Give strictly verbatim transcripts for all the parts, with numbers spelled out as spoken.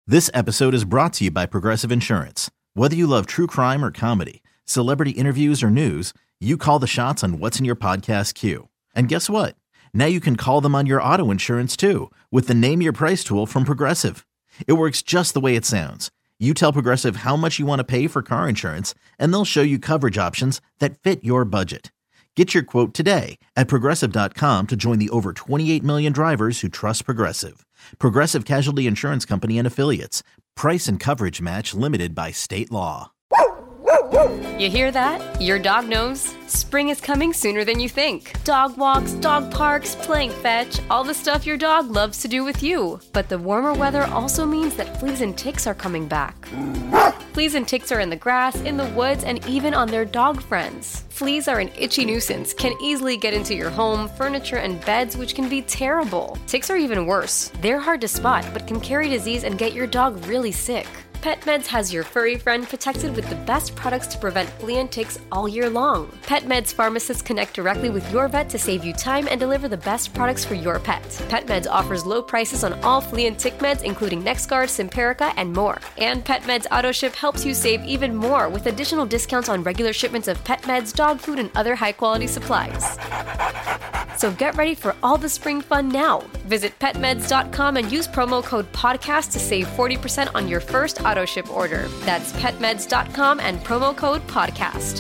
This episode is brought to you by Progressive Insurance. Whether you love true crime or comedy, celebrity interviews or news, you call the shots on what's in your podcast queue. And guess what? Now you can call them on your auto insurance too with the Name Your Price tool from Progressive. It works just the way it sounds. You tell Progressive how much you want to pay for car insurance, and they'll show you coverage options that fit your budget. Get your quote today at Progressive dot com to join the over twenty-eight million drivers who trust Progressive. Progressive Casualty Insurance Company and Affiliates. Price and coverage match limited by state law. You hear that? Your dog knows. Spring is coming sooner than you think. Dog walks, dog parks, playing fetch, all the stuff your dog loves to do with you. But the warmer weather also means that fleas and ticks are coming back. Fleas and ticks are in the grass, in the woods, and even on their dog friends. Fleas are an itchy nuisance, can easily get into your home, furniture, and beds, which can be terrible. Ticks are even worse. They're hard to spot, but can carry disease and get your dog really sick. PetMeds has your furry friend protected with the best products to prevent flea and ticks all year long. PetMeds pharmacists connect directly with your vet to save you time and deliver the best products for your pet. PetMeds offers low prices on all flea and tick meds, including NexGard, Simparica, and more. And PetMeds AutoShip helps you save even more with additional discounts on regular shipments of pet meds, dog food, and other high-quality supplies. So get ready for all the spring fun now. Visit pet meds dot com and use promo code PODCAST to save forty percent on your first auto ship order. That's pet meds dot com and promo code podcast.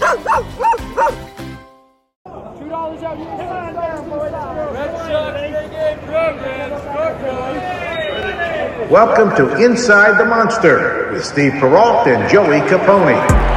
two dollars out here. Welcome to Inside the Monster with Steve Perrault and Joey Capone.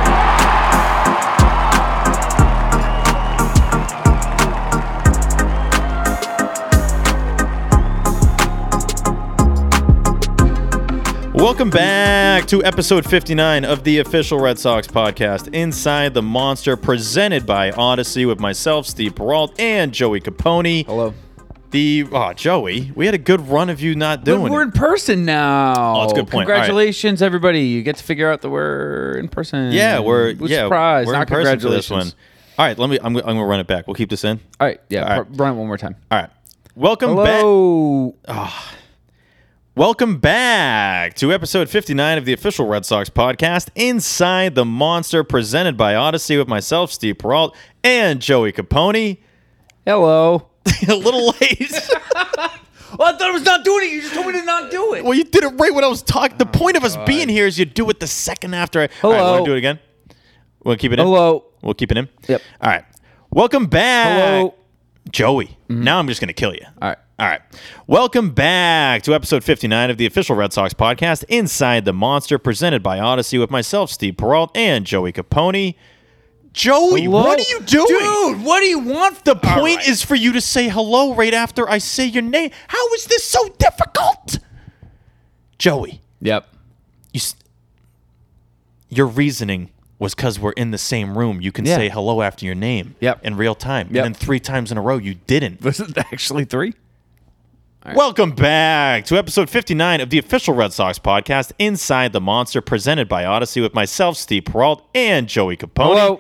Welcome back to episode fifty-nine of the official Red Sox podcast, Inside the Monster, presented by Odyssey with myself, Steve Perrault, and Joey Capone. Hello. The oh, Joey, we had a good run of you not doing but we're it. in person now. Oh, that's a good point. Congratulations, right. Everybody. You get to figure out that we're in person. Yeah, we're We're yeah, surprised. We're Not in person for this congratulations. one. All right, let me. I'm, I'm gonna run it back. We'll keep this in. All right, yeah. All right. pr- Run it one more time. All right. Welcome back. Hello. Welcome back to episode fifty-nine of the official Red Sox podcast, Inside the Monster, presented by Odyssey with myself, Steve Perrault, and Joey Capone. Hello. A little late. Well, I thought I was not doing it. You just told me to not do it. Well, you did it right when I was talking. The point of us being here is you do it the second after I... Hello. All right, want to do it again? We'll keep it in? Hello. We'll keep it in? Yep. All right. Welcome back. Hello. Joey. Mm-hmm. Now I'm just going to kill you. All right. All right. Welcome back to episode fifty-nine of the official Red Sox podcast, Inside the Monster, presented by Odyssey with myself, Steve Perrault, and Joey Capone. Joey, Hello? what are you doing? Dude, what do you want? The point right. is for you to say hello right after I say your name. How is this so difficult? Joey. Yep. You, your reasoning was because we're in the same room. You can Yeah. say hello after your name Yep. in real time. Yep. And then three times in a row, you didn't. Was it actually three? Right. Welcome back to episode fifty-nine of the official Red Sox podcast, Inside the Monster, presented by Odyssey with myself, Steve Perrault, and Joey Capone. Hello.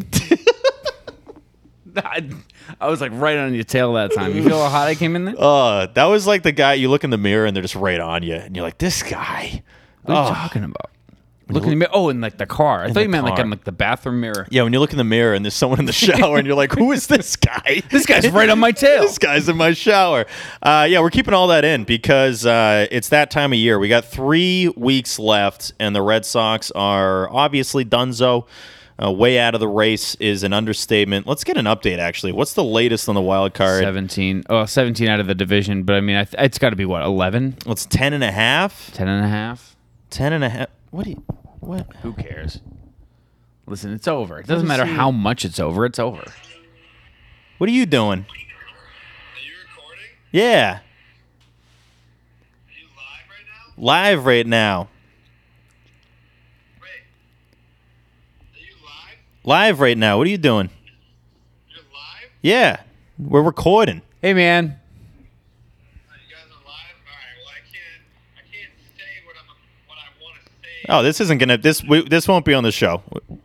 I, I was like right on your tail that time. You feel how hot I came in there? Uh, that was like the guy, you look in the mirror and they're just right on you. And you're like, this guy. What are you Oh. talking about? Looking at me. Oh, in like the car. I thought you the meant like car. in like the bathroom mirror. Yeah, when you look in the mirror and there's someone in the shower and you're like, who is this guy? This guy's right on my tail. This guy's in my shower. Uh, yeah, we're keeping all that in because uh, it's that time of year. We got three weeks left, and the Red Sox are obviously donezo. Uh, way out of the race is an understatement. Let's get an update, actually. What's the latest on the wild card? seventeen. Oh, seventeen out of the division. But I mean, I th- it's got to be what, eleven? Well, it's ten and a half. ten and a half? ten and a half. What do you... What? Who cares? Listen, it's over. It doesn't does matter he- how much it's over. It's over. What are you doing? Are you recording? Yeah. Are you live right now? Live right now. Wait. Are you live? Live right now. What are you doing? You're live? Yeah. We're recording. Hey, man. Oh, you guys are live? Alright, well I can't I can't say what I'm what I want to say. Oh, this isn't gonna. This we, this won't be on the show. This won't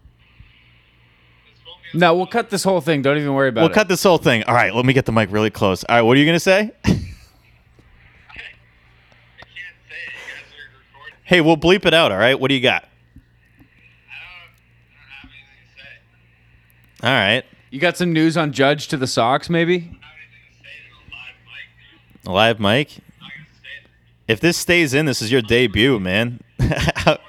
be on No, the we'll show. cut this whole thing. Don't even worry about We'll it. cut this whole thing. All right, let me get the mic really close. All right, what are you gonna say? I can't say it. You guys are recording. Hey, we'll bleep it out, all right? What do you got? I don't, I don't have anything to say. All right. You got some news on Judge to the Sox, maybe? I don't have anything to say to a live mic, dude. A live mic? I'm not going to say it. If this stays in, this is your debut, man. All Dude, you're recorded,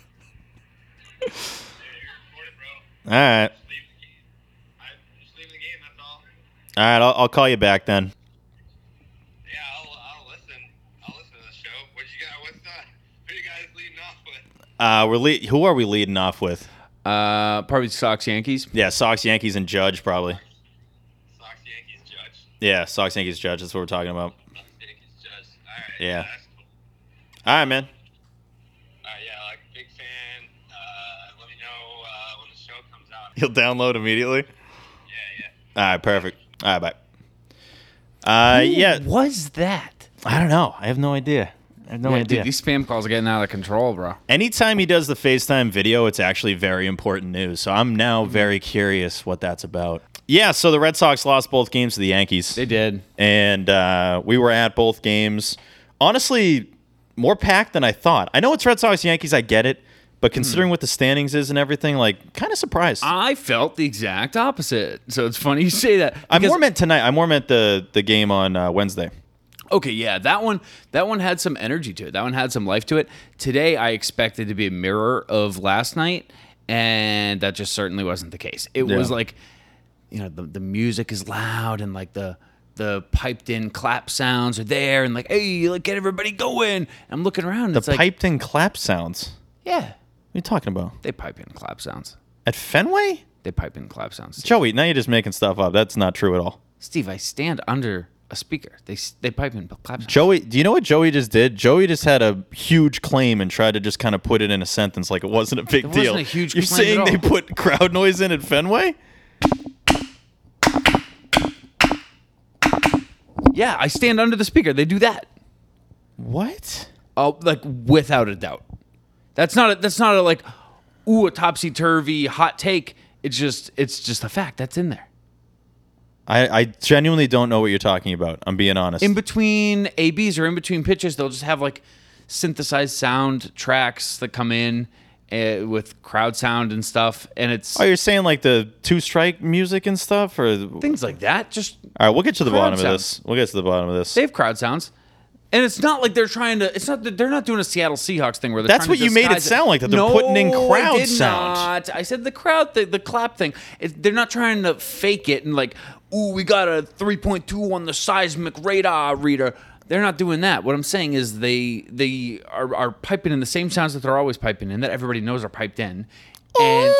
bro. right. Just leave the game. I, just leave the game, that's all. All right, I'll, I'll call you back then. Yeah, I'll, I'll listen. I'll listen to the show. What you got? What's that? Who you guys leading off with? Uh, we're le- who are we leading off with? Uh, probably Sox Yankees. Yeah, Sox, Yankees, and Judge, probably. Sox, Yankees, Judge. Yeah, Sox, Yankees, Judge. That's what we're talking about. Sox, Yankees, Judge. All right. Yeah. That's cool. All right, man. All right, yeah, like, big fan. Uh, let me know uh, when the show comes out. You'll download immediately? Yeah, yeah. All right, perfect. All right, bye. Uh, yeah. was that? I don't know. I have no idea. I have no Yeah, idea. dude, these spam calls are getting out of control, bro. Anytime he does the FaceTime video, it's actually very important news. So I'm now very curious what that's about. Yeah, so the Red Sox lost both games to the Yankees. They did. And uh, we were at both games. Honestly, more packed than I thought. I know it's Red Sox Yankees, I get it. But considering what the standings is and everything, like, kind of surprised. I felt the exact opposite. So it's funny you say that. I because- more meant tonight. I more meant the the game on uh, Wednesday. Okay, yeah, that one that one had some energy to it. That one had some life to it. Today I expected to be a mirror of last night, and that just certainly wasn't the case. It Yeah. was like, you know, the the music is loud and like the the piped in clap sounds are there and like, hey, like get everybody going. I'm looking around and The it's like, piped in clap sounds. yeah, What are you talking about? they pipe in clap sounds. At Fenway? They pipe in clap sounds. Steve. Joey, now you're just making stuff up. That's not true at all. Steve, I stand under a speaker. They they pipe in clap sounds. Joey, do you know what Joey just did? Joey just had a huge claim and tried to just kind of put it in a sentence like it wasn't a big It wasn't deal. a huge You're claim saying at they all. put crowd noise in at Fenway? Yeah, I stand under the speaker. They do that. What? Oh, like without a doubt. That's not a, that's not a like, ooh, a topsy turvy hot take. It's just it's just a fact that's in there. I, I genuinely don't know what you're talking about. I'm being honest. In between A Bs or in between pitches, they'll just have like synthesized sound tracks that come in uh, with crowd sound and stuff, and it's oh, you're saying like the two strike music and stuff, or things like that. Just all right, we'll get to the crowd bottom of sound. this. We'll get to the bottom of this. they have crowd sounds. And it's not like they're trying to. It's not that they're not doing a Seattle Seahawks thing where they're. That's trying what to you made it disguise sound like, that they're no, putting in crowd I did sound. Not. I said the crowd, the, the clap thing. It, they're not trying to fake it and like, ooh, we got a three point two on the seismic radar reader. They're not doing that. What I'm saying is they they are, are piping in the same sounds that they're always piping in, that everybody knows are piped in, and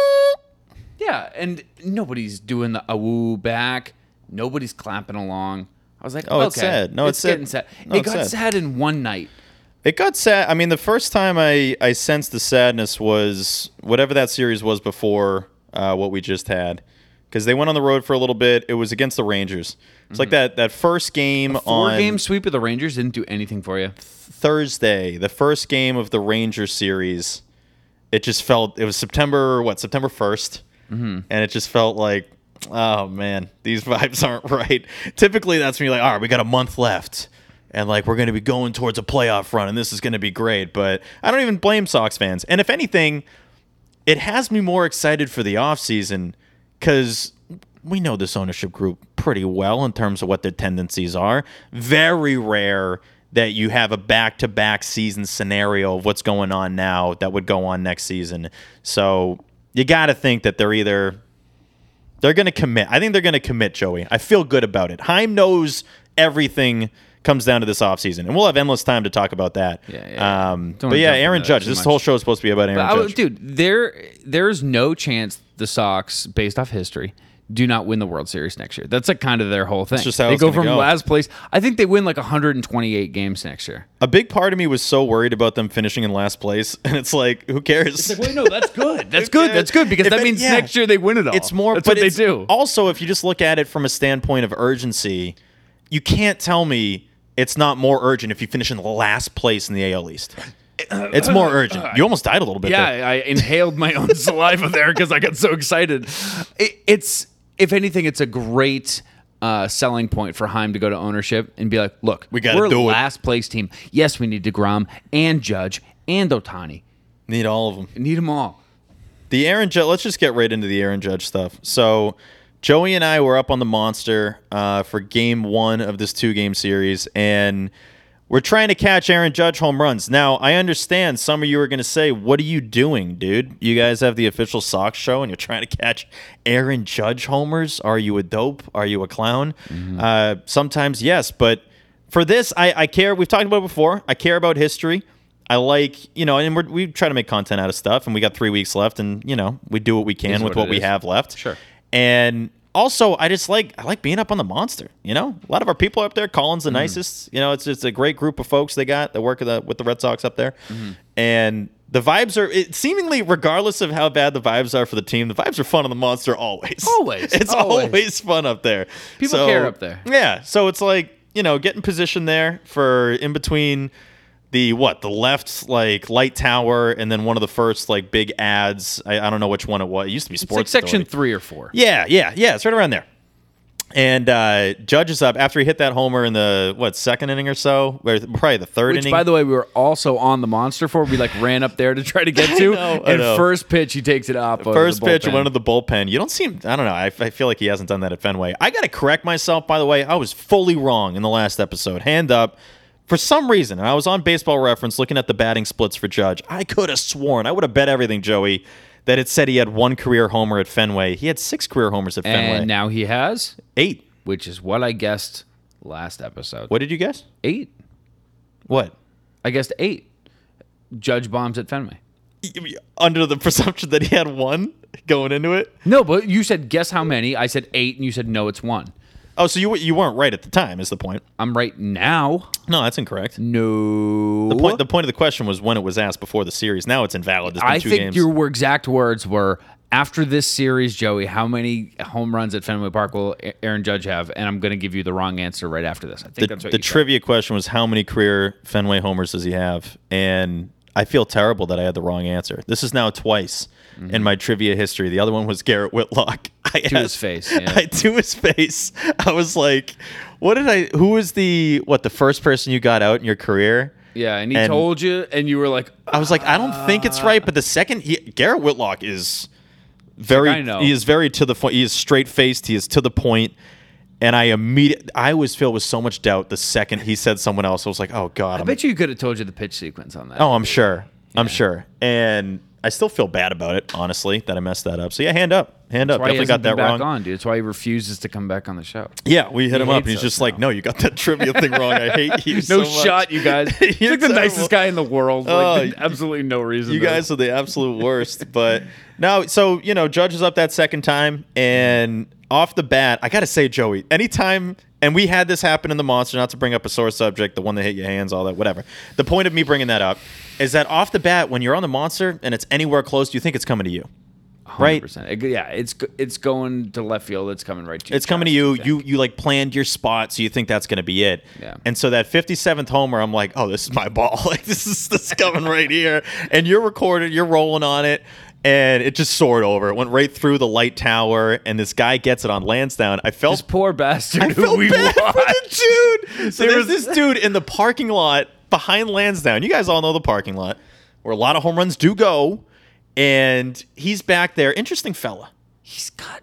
yeah, and nobody's doing the awoo back. Nobody's clapping along. I was like, Oh, okay, it's sad. No, it's sad. getting sad. No, it it's got sad. sad in one night. It got sad. I mean, the first time I, I sensed the sadness was whatever that series was before uh, what we just had. Because they went on the road for a little bit. It was against the Rangers. It's like that, that first game Four on game sweep of the Rangers didn't do anything for you. Thursday, the first game of the Rangers series. It just felt, it was September, what, September first. Mm-hmm. And it just felt like, oh, man, these vibes aren't right. Typically, that's when you're like, all right, we got a month left. And, like, we're going to be going towards a playoff run, and this is going to be great. But I don't even blame Sox fans. And if anything, it has me more excited for the offseason because we know this ownership group pretty well in terms of what their tendencies are. Very rare that you have a back-to-back season scenario of what's going on now that would go on next season. So you got to think that they're either they're going to commit. I think they're going to commit, Joey. I feel good about it. Heim knows everything comes down to this offseason, and we'll have endless time to talk about that. Yeah, yeah, yeah. Um, Don't but yeah, jump into Aaron that Judge. too This much. whole show is supposed to be about Aaron But I, Judge. dude, there there's no chance the Sox, based off history, do not win the World Series next year. That's like kind of their whole thing. just how they it's go gonna from go. last place. I think they win like one hundred twenty-eight games next year. A big part of me was so worried about them finishing in last place, and it's like, who cares? It's like, wait, no, that's good. That's good. That's good because If that it- means yeah. next year they win it all. It's more, That's but what they it's do. Also, if you just look at it from a standpoint of urgency, you can't tell me it's not more urgent if you finish in last place in the A L East. It's more urgent. You almost died a little bit Yeah, there. I inhaled my own saliva there because I got so excited. It, it's, if anything, it's a great uh, selling point for Heim to go to ownership and be like, look, We gotta we're do it. last place team. Yes, we need DeGrom and Judge and Ohtani. Need all of them. Need them all. The Aaron Judge. Let's just get right into the Aaron Judge stuff. So, Joey and I were up on the Monster uh, for Game One of this two-game series, and we're trying to catch Aaron Judge home runs. Now, I understand some of you are going to say, "What are you doing, dude? You guys have the official Sox show, and you're trying to catch Aaron Judge homers? Are you a dope? Are you a clown?" Mm-hmm. Uh, sometimes, yes, but for this, I, I care. We've talked about it before. I care about history. I like, you know, and we're, we try to make content out of stuff, and we got three weeks left, and, you know, we do what we can with what, what we is. have left. Sure. And also, I just like, I like being up on the Monster, you know? A lot of our people are up there. Colin's the mm. nicest. You know, it's just a great group of folks they got that work with the, with the Red Sox up there. Mm-hmm. And the vibes are, it, seemingly, regardless of how bad the vibes are for the team, the vibes are fun on the Monster always. Always. It's always, always fun up there. People so, care up there. Yeah. So it's like, you know, get in position there for in between the what the left like light tower and then one of the first like big ads. I, I don't know which one it was. It used to be Sports It's like section Authority. three or four. Yeah, yeah, yeah. It's right around there. And uh, Judge is up after he hit that homer in the what second inning or so, or probably the third Which, inning. by the way, we were also on the Monster for. We like ran up there to try to get to. I know, I and know. first pitch, he takes it up. First pitch went to the bullpen. You don't seem. I don't know. I, I feel like he hasn't done that at Fenway. I got to correct myself. By the way, I was fully wrong in the last episode. Hand up. For some reason, and I was on Baseball Reference looking at the batting splits for Judge. I could have sworn, I would have bet everything, Joey, that it said he had one career homer at Fenway. He had six career homers at Fenway. And now he has eight. Which is what I guessed last episode. What did you guess? Eight. What? I guessed eight. Judge bombs at Fenway. Under the presumption that he had one going into it? No, but you said guess how many. I said eight, and you said no, it's one. Oh, so you you weren't right at the time, is the point. I'm right now. No, that's incorrect. No. The point the point of the question was when it was asked before the series. Now it's invalid. There's been I two think games. your exact words were, after this series, Joey, how many home runs at Fenway Park will Aaron Judge have? And I'm going to give you the wrong answer right after this. I think the, that's what the you trivia said. question was how many career Fenway homers does he have? And I feel terrible that I had the wrong answer. This is now twice mm-hmm. in my trivia history. The other one was Garrett Whitlock. I to asked, his face. Yeah. I, to his face. I was like, what did I, who was the, what, the first person you got out in your career? Yeah, and he and told you, and you were like, I was like, I don't think it's right. But the second, he, Garrett Whitlock is very, I know. he is very to the point. He is straight faced. He is to the point. And I immediately, I was filled with so much doubt the second he said someone else. I was like, oh, God. I I'm bet you could have told you the pitch sequence on that. Oh, I'm sure. I'm sure. And I still feel bad about it, honestly, that I messed that up. So, yeah, hand up. Hand That's up. why he Definitely got hasn't that been wrong. back on, dude. That's why he refuses to come back on the show. Yeah, we hit He him up, and hates he's us just like, now. no, you got that trivia thing wrong. I hate you so No much. shot, you guys. He's You're like the terrible. nicest guy in the world. Oh, Like, absolutely no reason. You to. guys are the absolute worst. But no, so, you know, Judge is up that second time, and off the bat, I got to say, Joey, anytime, and we had this happen in the Monster, not to bring up a sore subject, the one that hit your hands, all that, whatever. The point of me bringing that up is that off the bat, when you're on the Monster and it's anywhere close, you think it's coming to you. one hundred Right? percent. Yeah, it's it's going to left field. It's coming right to you. It's coming to you. You you like planned your spot, so you think that's going to be it. Yeah. And so that fifty-seventh homer, I'm like, oh, this is my ball. Like this is this is coming right here. And you're recorded. You're rolling on it, and it just soared over. It went right through the light tower, and this guy gets it on Lansdowne. I felt This poor bastard I who felt we bad watched. for the dude. So There there's was- this dude in the parking lot behind Lansdowne. You guys all know the parking lot where a lot of home runs do go. And he's back there. Interesting fella. He's got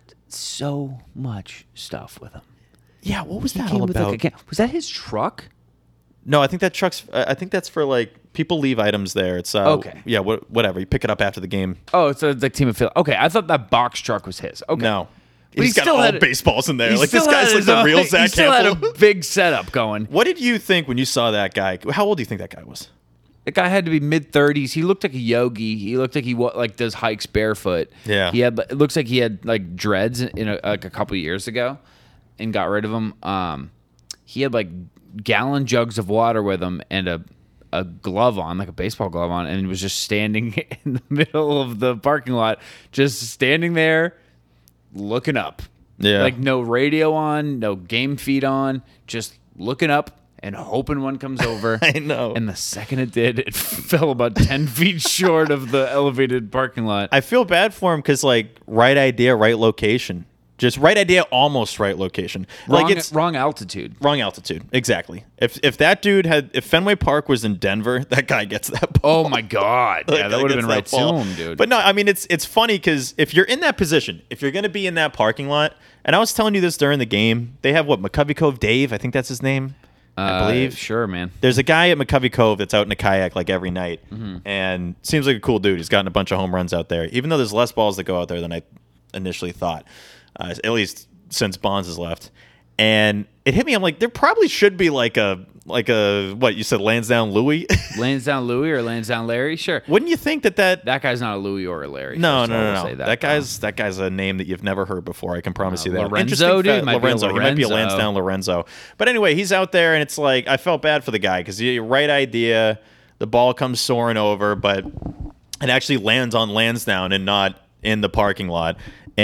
so much stuff with him. Yeah, what was He that came all with about? like a can- was that his truck? No, I think that truck's. I think that's for like people leave items there. It's uh, Okay. Yeah, wh- whatever. You pick it up after the game. Oh, it's a, the team of Phil. Okay, I thought that box truck was his. Okay, No, But he's he got still all had a- baseballs in there. He Like this still guy's had like his the own- real He Zach still Campbell. had a big setup going. What did you think when you saw that guy? How old do you think that guy was? The guy had to be mid thirties. He looked like a yogi. He looked like he wa- like does hikes barefoot. Yeah. He had. It looks like he had like dreads in a, like a couple years ago, and got rid of them. Um, he had like gallon jugs of water with him and a a glove on, like a baseball glove on, and he was just standing in the middle of the parking lot, just standing there, looking up. Yeah. Like no radio on, no game feed on, just looking up and hoping one comes over. I know. And the second it did, it fell about ten feet short of the elevated parking lot. I feel bad for him because like right idea, right location. Just right idea, almost right location. Wrong, like it's wrong altitude. wrong altitude. Exactly. If if that dude had if Fenway Park was in Denver, that guy gets that ball. Oh my god. Like, Yeah, that would have gets been right that ball. to him, dude. But no, I mean it's it's funny because if you're in that position, if you're gonna be in that parking lot, and I was telling you this during the game, they have what McCovey Cove Dave, I think that's his name. I Uh, believe. Sure, man. There's a guy at McCovey Cove that's out in a kayak like every night, Mm-hmm. and seems like a cool dude. He's gotten a bunch of home runs out there, even though there's less balls that go out there than I initially thought, uh, at least since Bonds has left. And it hit me. I'm like, there probably should be like a like a what you said, Lansdowne Louis. Lansdowne Louis or Lansdowne Larry? Sure. Wouldn't you think that that? That guy's not a Louis or a Larry. No, first no, of all, no, I'll no. say That, That, guy's that guy's a name that you've never heard before. I can promise you that. Lorenzo, Interesting dude. fact- Might be a Lorenzo. He might be a Lorenzo. Lansdowne Lorenzo. But anyway, he's out there, and it's like I felt bad for the guy because you right idea, the ball comes soaring over, but it actually lands on Lansdowne and not in the parking lot.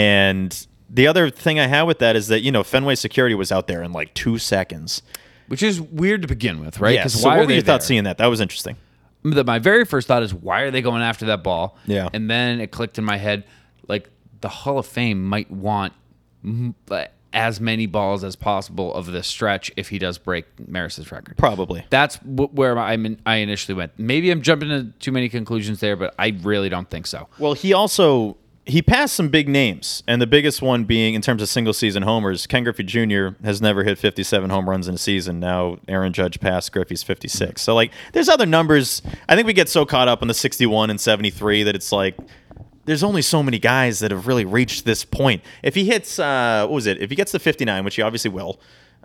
And the other thing I had with that is that you know Fenway security was out there in like two seconds. which is weird to begin with, right? Yes. So why what are were they your thoughts there? seeing that? That was interesting. The- my very first thought is, why are they going after that ball? Yeah. And then it clicked in my head, like the Hall of Fame might want mm, uh, as many balls as possible of this stretch if he does break Maris's record. Probably. That's w- where I in, I initially went. Maybe I'm jumping to too many conclusions there, but I really don't think so. Well, he also he passed some big names, and the biggest one being in terms of single season homers. Ken Griffey Junior has never hit fifty-seven home runs in a season. Now Aaron Judge passed Griffey's fifty-six. So like, there's other numbers. I think we get so caught up on the sixty-one and seventy-three that it's like there's only so many guys that have really reached this point. If he hits, uh, what was it? If he gets to fifty-nine, which he obviously will,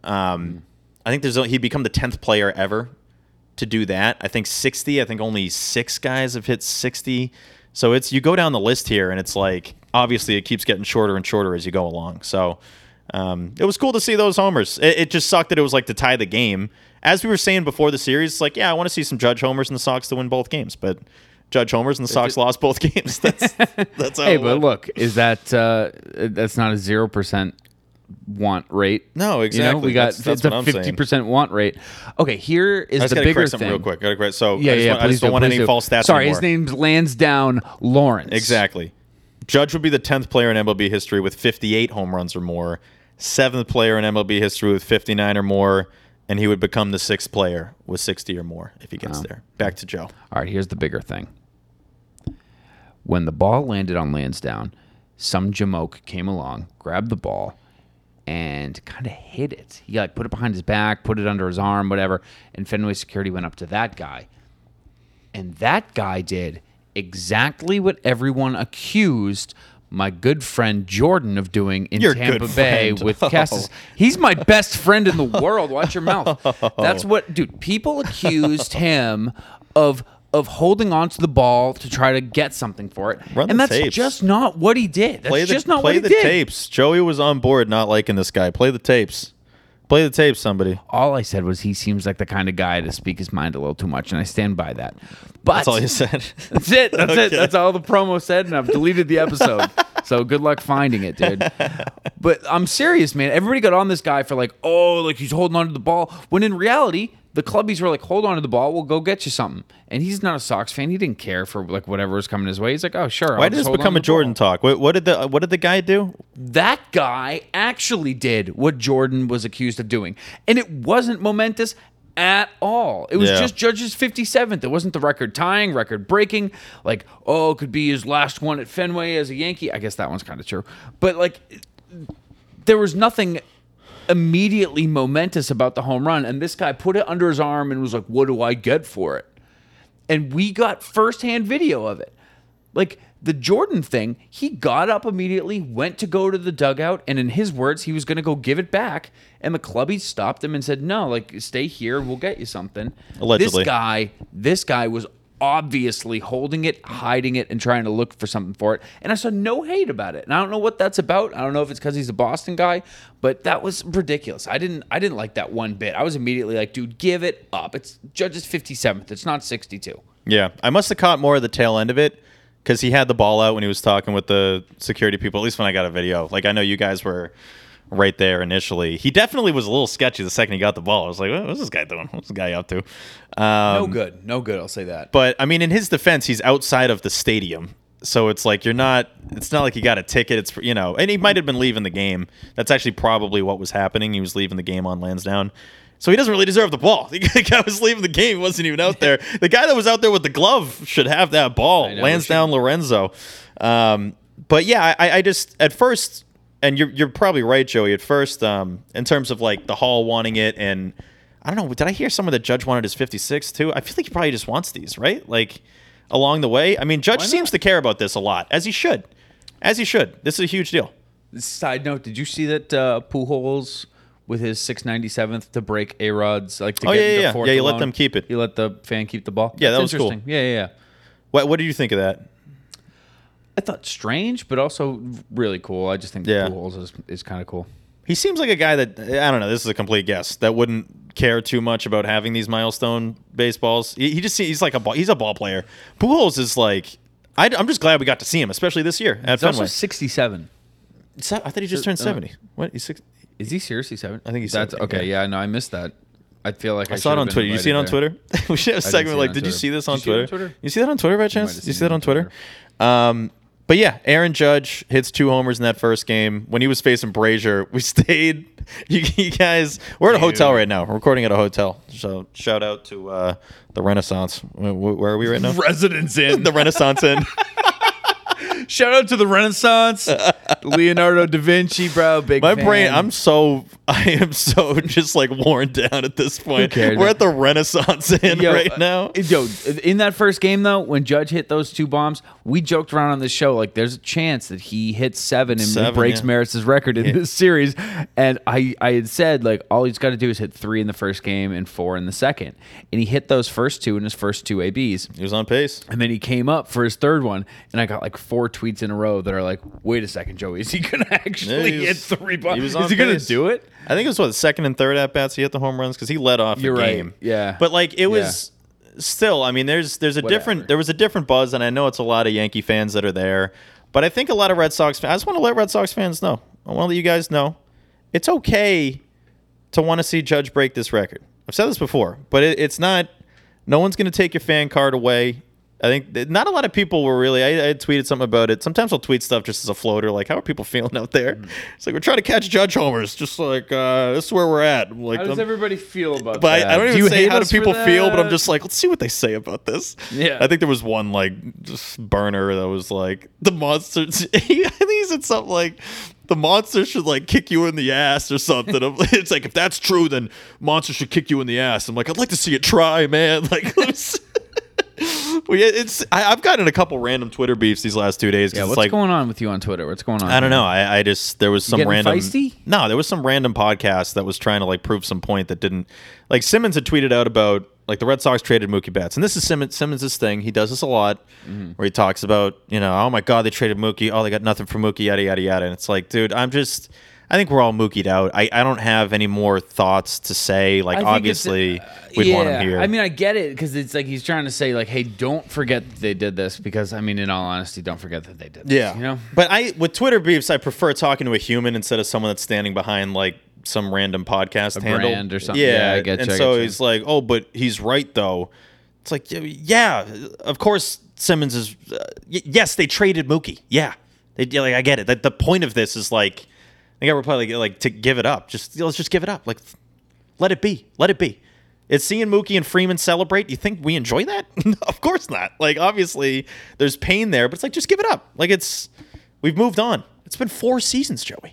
um, I think there's he'd become the tenth player ever to do that. I think sixty. I think only six guys have hit sixty. So it's you go down the list here, and it's like obviously it keeps getting shorter and shorter as you go along. So um, it was cool to see those homers. It, it just sucked that it was like to tie the game. As we were saying before the series, it's like yeah, I want to see some Judge homers and the Sox to win both games, but Judge homers and the Sox lost both games. That's that's how. Hey, it but went. look, is that uh, that's not a zero percent want rate? No, You know, exactly. we got That's- that's it's a what I'm saying. fifty percent want rate. Okay, here is I just the gotta bigger correct something thing. real quick. Gotta correct. So Yeah, I just, yeah. want, I please just don't do, want please any do. false stats Sorry, anymore. his name's Lansdowne Lawrence. Exactly. Judge would be the tenth player in M L B history with fifty-eight home runs or more, seventh player in M L B history with fifty-nine or more, and he would become the sixth player with sixty or more if he gets there. Back to Joe. All right, here's the bigger thing. When the ball landed on Lansdowne, some jamoke came along, grabbed the ball, and kind of hit it. He like put it behind his back, put it under his arm, whatever. And Fenway security went up to that guy, and that guy did exactly what everyone accused my good friend Jordan of doing in Your Tampa good Bay friend. with Oh. Cassis. He's my best friend in the world. Watch your mouth. That's what, dude. People accused him of of holding on to the ball to try to get something for it, Run and the that's tapes. just not what he did. That's Play the, just not play what he the did. tapes. Joey was on board not liking this guy. Play the tapes. Play the tapes, somebody. All I said was he seems like the kind of guy to speak his mind a little too much, and I stand by that. But That's all you said. That's it. That's it. Okay. That's all the promo said, and I've deleted the episode. So good luck finding it, dude. But I'm serious, man. Everybody got on this guy for like, oh, like he's holding on to the ball. When in reality, the clubbies were like, hold on to the ball. We'll go get you something. And he's not a Sox fan. He didn't care for like whatever was coming his way. He's like, oh, sure. Why I'll did just this hold on become to a the Jordan ball. talk? What, what did the what did the guy do? That guy actually did what Jordan was accused of doing. And it wasn't momentous at all. It was Yeah. just Judge's fifty-seventh. It wasn't the record tying, record breaking. Like, oh, it could be his last one at Fenway as a Yankee. I guess that one's kind of true. But, like, there was nothing immediately momentous about the home run. And this guy put it under his arm and was like, what do I get for it? And we got firsthand video of it. Like, the Jordan thing, he got up immediately, went to go to the dugout, and in his words, he was going to go give it back. And the clubbies stopped him and said, no, like, stay here, we'll get you something. Allegedly. This guy, this guy was obviously holding it, hiding it, and trying to look for something for it. And I saw no hate about it. And I don't know what that's about. I don't know if it's because he's a Boston guy, but that was ridiculous. I didn't I didn't like that one bit. I was immediately like, dude, give it up. It's Judge's fifty-seventh. It's not sixty-two. Yeah, I must have caught more of the tail end of it because he had the ball out when he was talking with the security people. At least when I got a video. Like I know you guys were right there initially. He definitely was a little sketchy the second he got the ball. I was like, what's this guy doing? What's this guy up to? Um, No good. No good, I'll say that. But I mean, in his defense, he's outside of the stadium. So it's like you're not. It's not like he got a ticket. It's you know, and he might have been leaving the game. That's actually probably what was happening. He was leaving the game on Lansdowne. So he doesn't really deserve the ball. The guy was leaving the game. He wasn't even out there. The guy that was out there with the glove should have that ball. know, Lansdowne Lorenzo. Um, but yeah, I, I just at first, and you're you're probably right, Joey. At first, um, in terms of like the Hall wanting it, and I don't know. Did I hear someone that Judge wanted his fifty-six too? I feel like he probably just wants these, right? Like along the way. I mean, Judge seems to care about this a lot, as he should, as he should. This is a huge deal. Side note: did you see that uh, Pujols with his six ninety-seventh to break A-Rod's like to Oh, get yeah, yeah, the yeah. fourth Yeah, you let alone? them keep it. You let the fan keep the ball. Yeah, that That's was cool. interesting. Yeah, yeah, yeah. What What did you think of that? I thought strange, but also really cool. I just think Yeah. Pujols is is kind of cool. He seems like a guy that I don't know. This is a complete guess. That wouldn't care too much about having these milestone baseballs. He, he just he's like a ball, he's a ball player. Pujols is like I, I'm just glad we got to see him, especially this year at He's also Fenway. sixty-seven. Se- I thought he just turned uh, seventy. What? He's six. Is he seriously seven? I think he's That's seventy, okay. yeah. Yeah, no, I missed that. I feel like I, I saw it should on have Twitter. been You see it on invited Twitter? We should have a I did segment see it like, on did you Twitter. see this Did on you see it on Twitter? Twitter? You see that on Twitter by might chance? have You seen see it that on on Twitter? Um, but yeah, Aaron Judge hits two homers in that first game. When he was facing Brazier, we stayed. You, you guys, we're at a hotel right now. We're recording at a hotel. So shout out to uh, the Renaissance. Where, where are we right now? there. Residence Inn. The Renaissance Inn. Shout out to the Renaissance, Leonardo da Vinci, bro. Big My fan. brain, I'm so, I am so just like worn down at this point. cares? We're at the Renaissance Inn Yo, right uh, now. Yo, in that first game though, when Judge hit those two bombs, we joked around on this show like there's a chance that he hits seven and Seven, breaks yeah. Maris's record in this series. And I, I had said like all he's got to do is hit three in the first game and four in the second, and he hit those first two in his first two A Bs. He was on pace. And then he came up for his third one, and I got like four tweets in a row that are like, "Wait a second, Joey, is he gonna actually Yeah, he hit was- three bombs? he was Is on he gonna pace. do it?" I think it was what the second and third at bats he hit the home runs because he led off You're the right, game. yeah. but like it was still. I mean, there's there's a Whatever. different there was a different buzz, and I know it's a lot of Yankee fans that are there, but I think a lot of Red Sox fans. I just want to let Red Sox fans know. I want to let you guys know it's okay to want to see Judge break this record. I've said this before, but it, it's not. No one's going to take your fan card away. I think that not a lot of people were really. I, I had tweeted something about it. Sometimes I'll tweet stuff just as a floater, like how are people feeling out there? Mm-hmm. It's like we're trying to catch Judge homers, just like uh, this is where we're at. Like, How does I'm- everybody feel about but that? I, I don't Do even you say hate how do us for people feel, but I'm that? just like, let's see what they say about this. Yeah. I think there was one like just burner that was like the monsters. I think he said something like the monster should like kick you in the ass or something. I'm- it's like if that's true, then monster should kick you in the ass. I'm like, I'd like to see it try, man. Like, let's. Well, yeah, it's. I, I've gotten a couple random Twitter beefs these last two days. 'cause Yeah, it's what's like, going on with you on Twitter? What's going on? I don't know. I, I just there was some getting random. feisty? No, there was some random podcast that was trying to like prove some point that didn't. Like Simmons had tweeted out about like the Red Sox traded Mookie Betts, and this is Simmons Simmons' thing. He does this a lot, Mm-hmm. where he talks about you know, oh my god, they traded Mookie. Oh, they got nothing for Mookie. Yada yada yada. And it's like, dude, I'm just. I think we're all Mookie'd out. I, I don't have any more thoughts to say. Like I think obviously it's, uh, we'd yeah, want him here. I mean, I get it because it's like he's trying to say like, hey, don't forget that they did this because I mean, in all honesty, don't forget that they did this. Yeah, you know. But I with Twitter beefs, I prefer talking to a human instead of someone that's standing behind like some random podcast A handle brand or something. Yeah, Yeah, I get and you, I so get you. he's like, "Oh, but he's right though." It's like, yeah, of course Simmons is. Uh, y- yes, they traded Mookie. Yeah, they like I get it. That the point of this is like, I think I would probably like to give it up. Just let's just give it up. Like, let it be. Let it be. It's seeing Mookie and Freeman celebrate. You think we enjoy that? No, of course not. Like, obviously, there's pain there, but it's like, just give it up. Like, it's, we've moved on. It's been four seasons, Joey.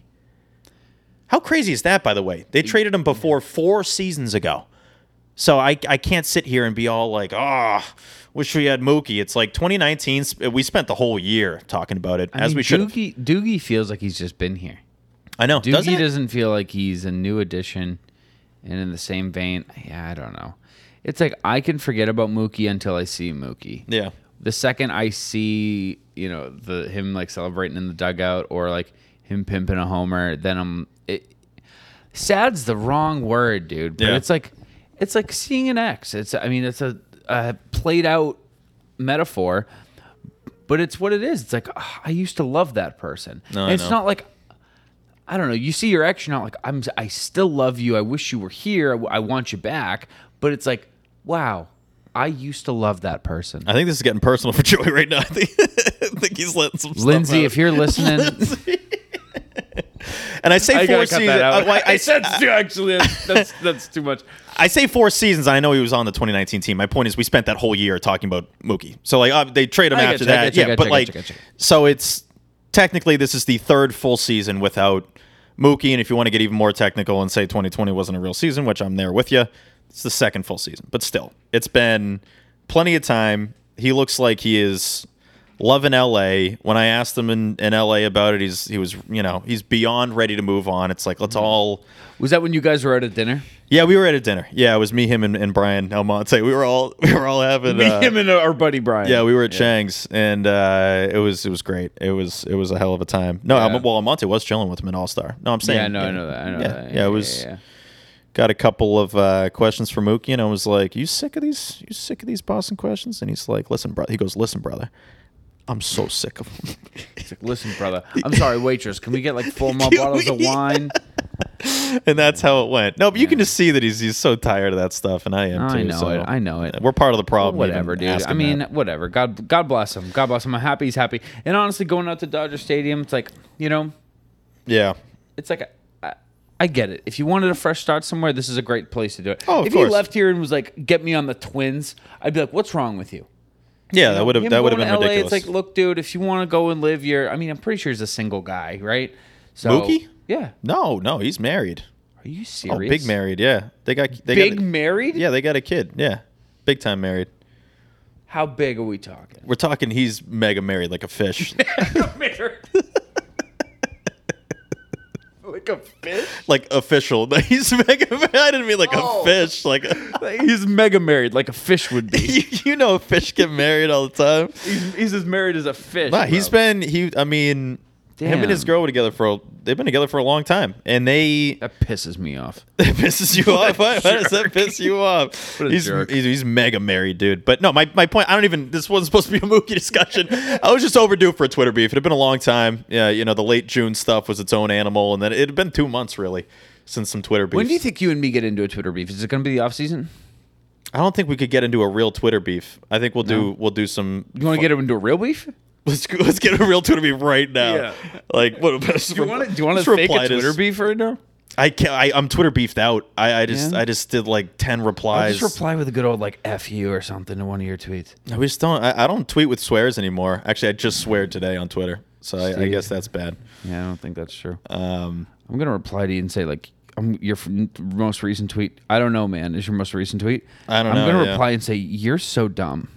How crazy is that, by the way? They traded him before four seasons ago. So I, I can't sit here and be all like, oh, wish we had Mookie. It's like twenty nineteen, we spent the whole year talking about it, I as mean, we should have. Doogie, Doogie feels like he's just been here. I know. Doogie Does it? doesn't feel like he's a new addition. And in the same vein, yeah, I don't know. It's like I can forget about Mookie until I see Mookie. Yeah. The second I see, you know, the him like celebrating in the dugout or like him pimping a homer, then I'm it, sad's the wrong word, dude. But Yeah. it's like it's like seeing an ex. It's I mean, it's a, a played out metaphor, but it's what it is. It's like ah, I used to love that person. No, And I it's know. not like I don't know. You see your ex, you're not like I'm. I still love you. I wish you were here. I, I want you back. But it's like, wow, I used to love that person. I think this is getting personal for Joey right now. I think, I think he's letting some stuff Lindsay, out. if you're listening, and I say I four gotta cut seasons. that out. I, I, I, that's too, actually that's, that's that's too much. I say four seasons. I know he was on the twenty nineteen team. My point is, we spent that whole year talking about Mookie. So like, uh, they trade him I after getcha, I that. getcha, yeah, I getcha, but I like, getcha, I getcha. so it's technically this is the third full season without Mookie. And if you want to get even more technical and say twenty twenty wasn't a real season, which I'm there with you, it's the second full season. But still, it's been plenty of time. He looks like he is loving L A. When I asked him in, in L A about it, he's he was you know he's beyond ready to move on. It's like let's all. Was that when you guys were out at dinner? Yeah, we were at a dinner. Yeah, it was me, him, and, and Brian Almonte. We were all we were all having Me, uh, him, and our buddy Brian. yeah, we were at Chang's, and uh, it was it was great. It was it was a hell of a time. No, Yeah. Alm- well, Almonte was chilling with him at All Star. No, I'm saying. Yeah, no, I know that. I know yeah, that. Yeah, it was. Yeah, yeah. Got a couple of uh, questions for Mookie, and I was like, "You sick of these? You sick of these Boston questions?" And he's like, "Listen, brother." He goes, "Listen, brother, I'm so sick of them." He's like, listen, brother. I'm sorry, waitress. Can we get like four more bottles of wine? And that's how it went. No, but you can just see that he's he's so tired of that stuff, and I am Oh, too. I know so it. I know it. We're part of the problem. Well, whatever, even dude. I asking mean, that. whatever. God, God bless him. God bless him. I'm happy he's happy. And honestly, going out to Dodger Stadium, it's like, you know, yeah. it's like I, I get it. If you wanted a fresh start somewhere, this is a great place to do it. Oh, of if course. he left here and was like, "Get me on the Twins," I'd be like, "What's wrong with you?" Yeah, You that know, would have him that would have going been to L A, ridiculous. It's like, look, dude, if you want to go and live your, I mean, I'm pretty sure he's a single guy, right? So, Mookie? Yeah. No, no, he's married. Are you serious? Oh, big married. Yeah, they got they Big got, married? Yeah, they got a kid. Yeah, big time married. How big are we talking? We're talking. He's mega married, like a fish, Like a fish? like official. He's mega. I didn't mean like Oh. a fish. Like He's mega married, like a fish would be. you, you know, fish get married all the time. he's, he's as married as a fish. Nah, he's bro. been he. I mean, him Damn. and his girl were together for. A, they've been together for a long time, and they. That pisses me off. That pisses you off. Why, why does that piss you off? What a he's, jerk. he's he's mega married, dude. But no, my, my point. I don't even. This wasn't supposed to be a Mookie discussion. I was just overdue for a Twitter beef. It had been a long time. Yeah, you know, the late June stuff was its own animal, and then it had been two months really since some Twitter beef. When do you think you and me get into a Twitter beef? Is it going to be the off season? I don't think we could get into a real Twitter beef. I think we'll do No. we'll do some. You want to get into a real beef? Let's go- let's get a real Twitter beef right now. Yeah. Like what? Do you want to? Do you want to fake a Twitter beef right now? I can't. I, I'm Twitter beefed out. I, I just Yeah? I just did like ten I'll replies. just reply with a good old like "f you" or something to one of your tweets. No, we just don't. I, I don't tweet with swears anymore. Actually, I just swear today on Twitter, so I, I See? guess that's bad. Yeah, I don't think that's true. Um, I'm gonna reply to you and say like, um, your f- most recent tweet. I don't know, man. Is your most recent tweet? I don't I'm know, gonna yeah. reply and say you're so dumb.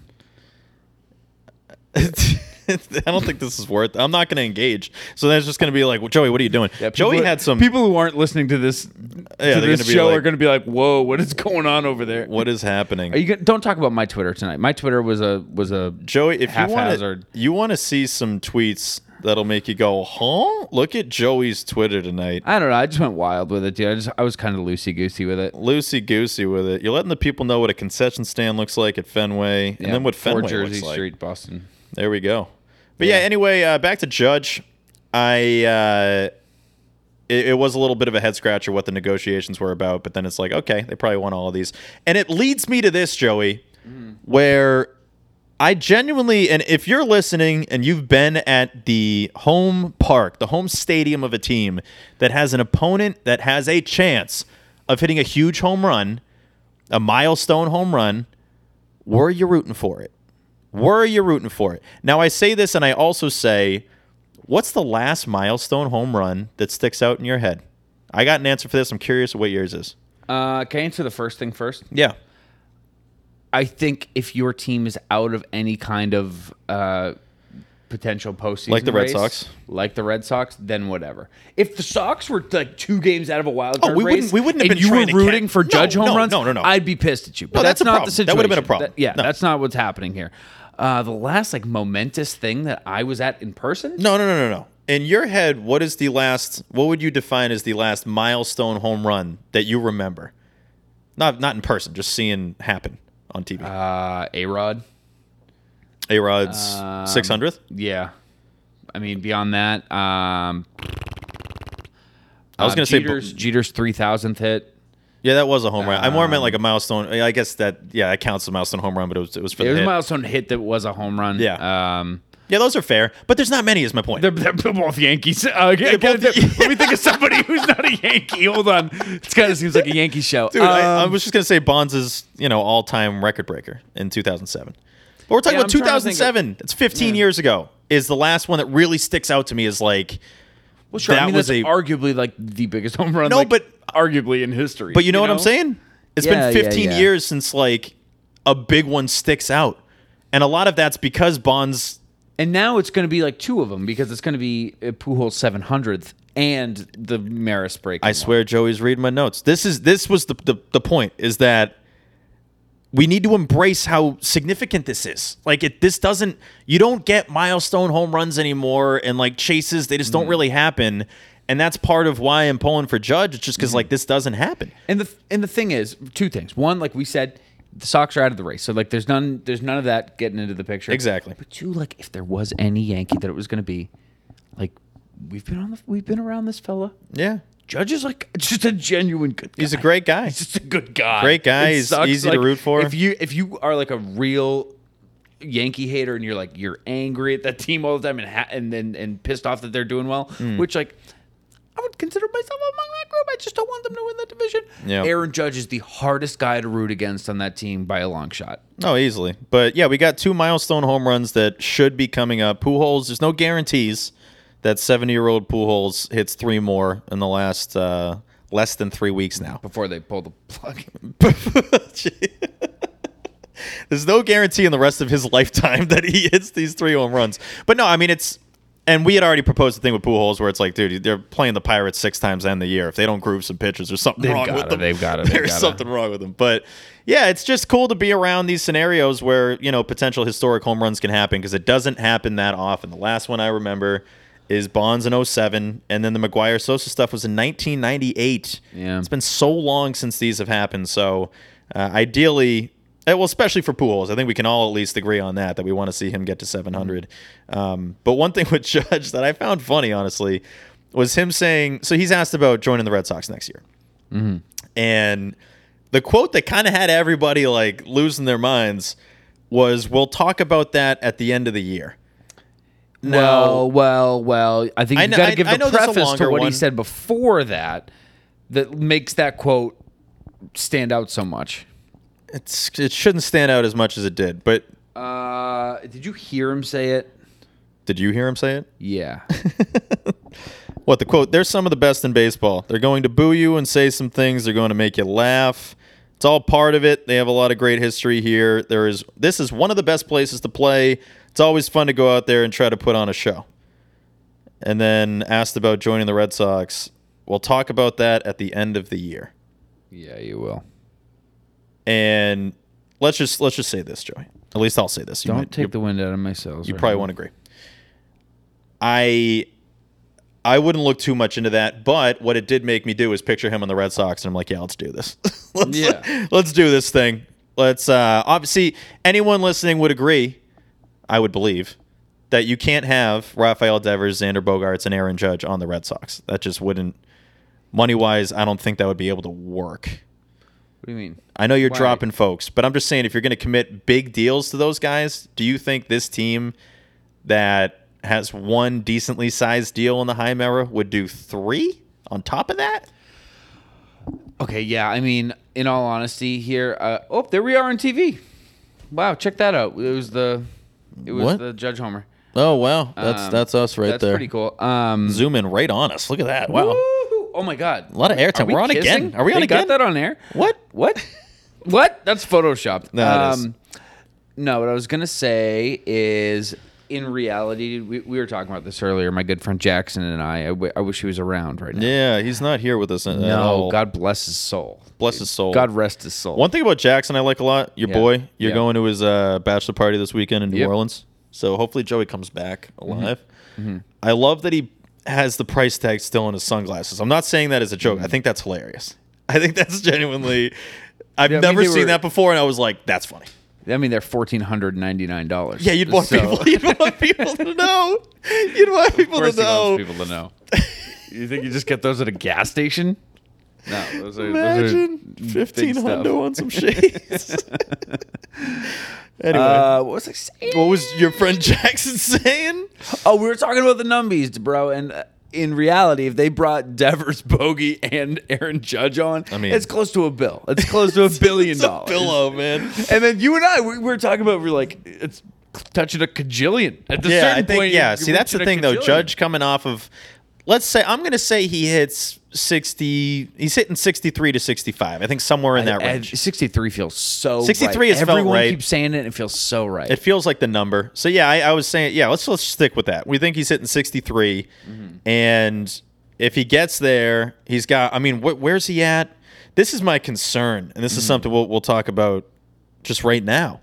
I don't think this is worth. I'm not going to engage. So that's just going to be like, well, Joey, what are you doing? Yeah, Joey people- had some. people who aren't listening to this Yeah, to they're this gonna be show like- are going to be like, "Whoa, what is going on over there?" What is happening? Are you gonna, don't talk about my Twitter tonight. My Twitter was a was a Joey, if you want haphazard. to, you want to see some tweets that'll make you go, huh? Look at Joey's Twitter tonight. I don't know. I just went wild with it, dude. I just I was kind of loosey goosey with it. Loosey goosey with it. You're letting the people know what a concession stand looks like at Fenway, and Yeah, then what four Fenway Jersey looks like. Street, Boston. There we go. But yeah, anyway, uh, back to Judge. I uh, it, it was a little bit of a head scratcher what the negotiations were about, but then it's like, okay, they probably want all of these, and it leads me to this, Joey, Mm. where I genuinely, and if you're listening and you've been at the home park, the home stadium of a team that has an opponent that has a chance of hitting a huge home run, a milestone home run, were you rooting for it? Were you rooting for it? Now, I say this, and I also say, what's the last milestone home run that sticks out in your head? I got an answer for this. I'm curious what yours is. Uh, can I answer the first thing first? Yeah. I think if your team is out of any kind of uh, potential postseason, Like the Red race, Sox? like the Red Sox, then whatever. If the Sox were like two games out of a wild Oh, card we race, wouldn't- we wouldn't have and been you were trying to rooting catch- for No, Judge home no, runs, no, no, no. I'd be pissed at you. But No, that's, that's a not problem. the situation. That would've been a problem. That- yeah, No. that's not what's happening here. Uh, the last like momentous thing that I was at in person. No, no, no, no, no. In your head, what is the last, what would you define as the last milestone home run that you remember? Not not in person, just seeing happen on T V. Uh, A-Rod. A-Rod's um, six hundredth? Yeah. I mean, beyond that, um, I was uh, going to say, Jeter's, Jeter's three thousandth hit. Yeah, that was a home run. I more meant like a milestone. I guess that yeah, that counts as a milestone home run, but it was it was for It the was a hit. milestone hit that was a home run. Yeah. Um, Yeah, those are fair, but there's not many. Is my point. they're, they're both Yankees. Uh, yeah, both- let me think of somebody who's not a Yankee. Hold on. It kind of seems like a Yankee show. Dude, I, I Um, was just gonna say Bonds is you know all time record breaker in two thousand seven. But we're talking Yeah, about I'm trying to think two thousand seven. It's fifteen years ago. Is the last one that really sticks out to me is like well, sure. that I mean, was that's a arguably like the biggest home run. No, like, but- arguably in history. But you know what I'm saying? It's Yeah, been yeah, fifteen yeah. years since like a big one sticks out, and a lot of that's because Bonds. And now it's going to be like two of them because it's going to be uh, Pujols seven hundredth and the Maris break. I swear, Joey's reading my notes. This is this was the, the the point is that we need to embrace how significant this is. Like it, this doesn't. You don't get milestone home runs anymore, and like chases, they just don't really happen. And that's part of why I'm pulling for Judge. It's just because like this doesn't happen. And the and the thing is, two things. One, like we said, the Sox are out of the race, so like there's none there's none of that getting into the picture. Exactly. But two, like if there was any Yankee that it was going to be, like we've been on the we've been around this fella. Yeah. Judge is like just a genuine good guy. He's a great guy. He's just a good guy. Great guy. It He's sucks, easy to like, root for. If you if you are like a real Yankee hater and you're like you're angry at that team all the time and ha- and and, and pissed off that they're doing well, Hmm. which like I would consider myself among that group. I just don't want them to win that division. Yeah. Aaron Judge is the hardest guy to root against on that team by a long shot. Oh, easily. But yeah, we got two milestone home runs that should be coming up. Pujols, there's no guarantees that seventy-year-old Pujols hits three more in the last uh, less than three weeks now. Before they pull the plug. There's no guarantee in the rest of his lifetime that he hits these three home runs. But no, I mean, it's... And we had already proposed the thing with Pujols where it's like, dude, they're playing the Pirates six times in the year. If they don't groove some pitchers, there's something They've wrong gotta, with them. they've gotta, they've There's gotta. something wrong with them. But yeah, it's just cool to be around these scenarios where, you know, potential historic home runs can happen because it doesn't happen that often. The last one I remember is Bonds in oh seven, and then the McGuire Sosa stuff was in nineteen ninety-eight. Yeah. It's been so long since these have happened. So uh, ideally... Well, especially for Pujols, I think we can all at least agree on that, that we want to see him get to seven hundred. Um, but one thing with Judge that I found funny, honestly, was him saying, so he's asked about joining the Red Sox next year. Mm-hmm. And the quote that kind of had everybody like losing their minds was, we'll talk about that at the end of the year. Now, Well, well, well. I think I you know- got I- to give I know the this is a preface to longer what one. he said before that that makes that quote stand out so much. it's it shouldn't stand out as much as it did. But Uh, did you hear him say it? did you hear him say it? Yeah. What, the quote, they're some of the best in baseball. They're going to boo you and say some things. They're going to make you laugh. It's all part of it. They have a lot of great history here. There is This is one of the best places to play. It's always fun to go out there and try to put on a show. And then asked about joining the Red Sox. We'll talk about that at the end of the year. Yeah, you will. And let's just let's just say this, Joey. At least I'll say this. You Don't might- take the wind out of my sails. You right probably now. won't agree. I I wouldn't look too much into that, but what it did make me do is picture him on the Red Sox, and I'm like, yeah, let's do this. let's, Yeah. let's do this thing. Let's uh, obviously anyone listening would agree, I would believe, that you can't have Rafael Devers, Xander Bogaerts, and Aaron Judge on the Red Sox. That just wouldn't, money wise, I don't think that would be able to work. What do you mean? I know you're Why? dropping folks, but I'm just saying if you're going to commit big deals to those guys, do you think this team that has one decently sized deal in the Heim era would do three on top of that? Okay, yeah. I mean, in all honesty, here. Uh, oh, there we are on T V. Wow, check that out. It was the, it was What? the Judge Homer. Oh, wow. That's Um, that's us right That's there. pretty cool. Um, Zoom in right on us. Look at that. Wow. woo-hoo. Oh my God. A lot of airtime. Are we We're on kissing? again. Are we on They again? got that on air. What? What? What? That's photoshopped. No, it is. No, what I was gonna say is, in reality, we, we were talking about this earlier. My good friend Jackson and I. I, w- I wish he was around right now. Yeah, he's not here with us at No, all. God bless his soul. Bless his soul. God rest his soul. One thing about Jackson I like a lot, your Yeah. boy, you're Yeah. going to his uh, bachelor party this weekend in New Yep. Orleans. So hopefully Joey comes back alive. I love that he has the price tag still in his sunglasses. I'm not saying that as a joke. I think that's hilarious. I think that's genuinely. I've Yeah, I mean, never they seen were- that before, and I was like, that's funny. I mean, they're fourteen hundred ninety nine dollars. Yeah, you'd want people. You'd want people to know. You'd want people Of course, to he know. wants people to know. You think you just get those at a gas station? No, those are, Imagine those are fifteen big hundo stuff. on some shades. Anyway, Uh, what was I saying? what was your friend Jackson saying? Oh, we were talking about the numbies, bro. And uh, in reality, if they brought Devers, Bogey, and Aaron Judge on, I mean- it's close to a bill. It's close to a billion It's a dollars. pillow, man. And then you and I, we, we were talking about, we are like, it's touching a cajillion at the Yeah, certain I think. point. Yeah, you're see, that's the reaching thing a though. cajillion. Judge coming off of, let's say, I'm going to say he hits sixty. He's hitting sixty-three to sixty-five. I think somewhere in that I- I- range. sixty-three feels so sixty-three right. has felt Everyone right. keeps saying it and it feels so right. It feels like the number. So yeah, I, I was saying, yeah, let's let's stick with that. We think he's hitting sixty-three, Mm-hmm. and if he gets there, he's got. I mean, wh- where's he at? This is my concern, and this Mm-hmm. is something we'll we'll talk about just right now.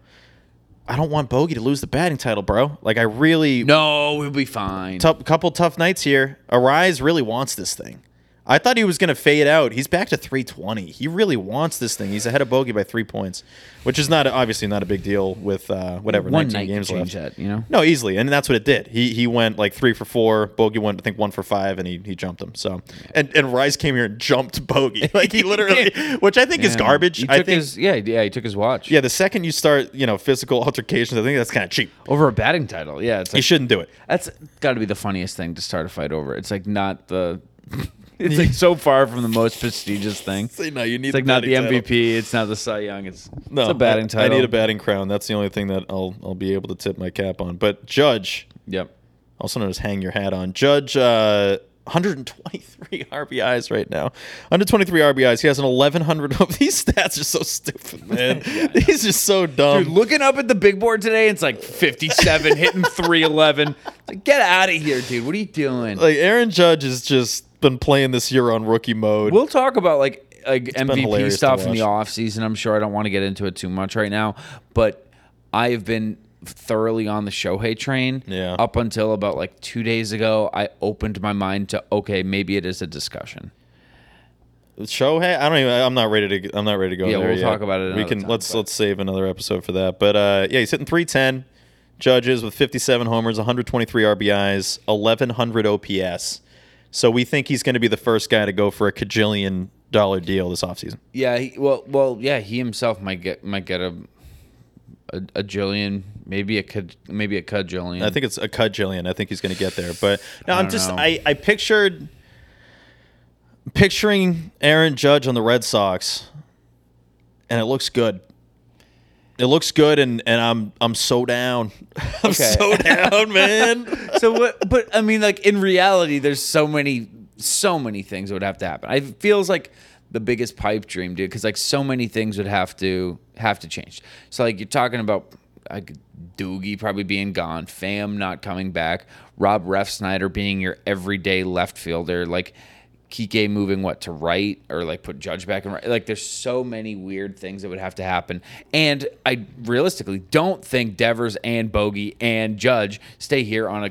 I don't want Bogey to lose the batting title, bro. Like I really no, we'll be fine. tough, couple tough nights here. Arise really wants this thing. I thought he was going to fade out. He's back to three twenty. He really wants this thing. He's ahead of Bogey by three points, which is not obviously not a big deal with uh, whatever One nineteen night games could change left. that, you know? No, easily, and that's what it did. He he went like three for four. Bogey went I think one for five, and he he jumped him. So and and Rise came here and jumped Bogey like he literally, which I think is Yeah. garbage. He I took think his, yeah, yeah, he took his watch. yeah, the second you start you know physical altercations, I think that's kind of cheap. Over a batting title. Yeah, it's You like, shouldn't do it. that's got to be the funniest thing to start a fight over. It's like not the. It's like so far from the most prestigious thing. Say no, you need It's like the not the batting M V title. P. It's not the Cy Young. It's, No, it's a batting I, title. I need a batting crown. That's the only thing that I'll I'll be able to tip my cap on. But Judge, Yep. also known as hang your hat on, Judge, uh, one hundred twenty-three R B Is right now. one hundred twenty-three R B Is. He has an eleven hundred of these stats are so stupid, man. He's just so dumb. Dude, looking up at the big board today, it's like fifty-seven, hitting three eleven. It's like, get out of here, dude. What are you doing? Like Aaron Judge has just been playing this year on rookie mode. We'll talk about like, like M V P hilarious to stuff in the watch. offseason. I'm sure I don't want to get into it too much right now, but I have been thoroughly on the Shohei train. Yeah. Up until about like two days ago, I opened my mind to okay, maybe it is a discussion. Shohei, I don't even. I'm not ready to. I'm not ready to go Yeah, there we'll yet. talk about it We another can time, let's but- let's save another episode for that. But uh, yeah, he's hitting three ten. Judges with fifty-seven homers, one hundred twenty-three R B Is, eleven hundred O P S. So we think he's going to be the first guy to go for a cajillion dollar deal this offseason. Yeah, he, well, well, yeah, he himself might get might get a a, a jillion, maybe a cud- maybe a cudjillion. I think it's a cajillion. I think he's going to get there. But no, I'm don't just know. I I pictured picturing Aaron Judge on the Red Sox, and it looks good. It looks good, and, and I'm I'm so down. I'm Okay. so down, man. So what? But I mean, like in reality, there's so many, so many things that would have to happen. It feels like the biggest pipe dream, dude, because like so many things would have to have to change. So like you're talking about like Doogie probably being gone, Pham not coming back, Rob Refsnyder being your everyday left fielder, like Kike moving what to right or like put Judge back in right. Like there's so many weird things that would have to happen. And I realistically don't think Devers and Bogey and Judge stay here on a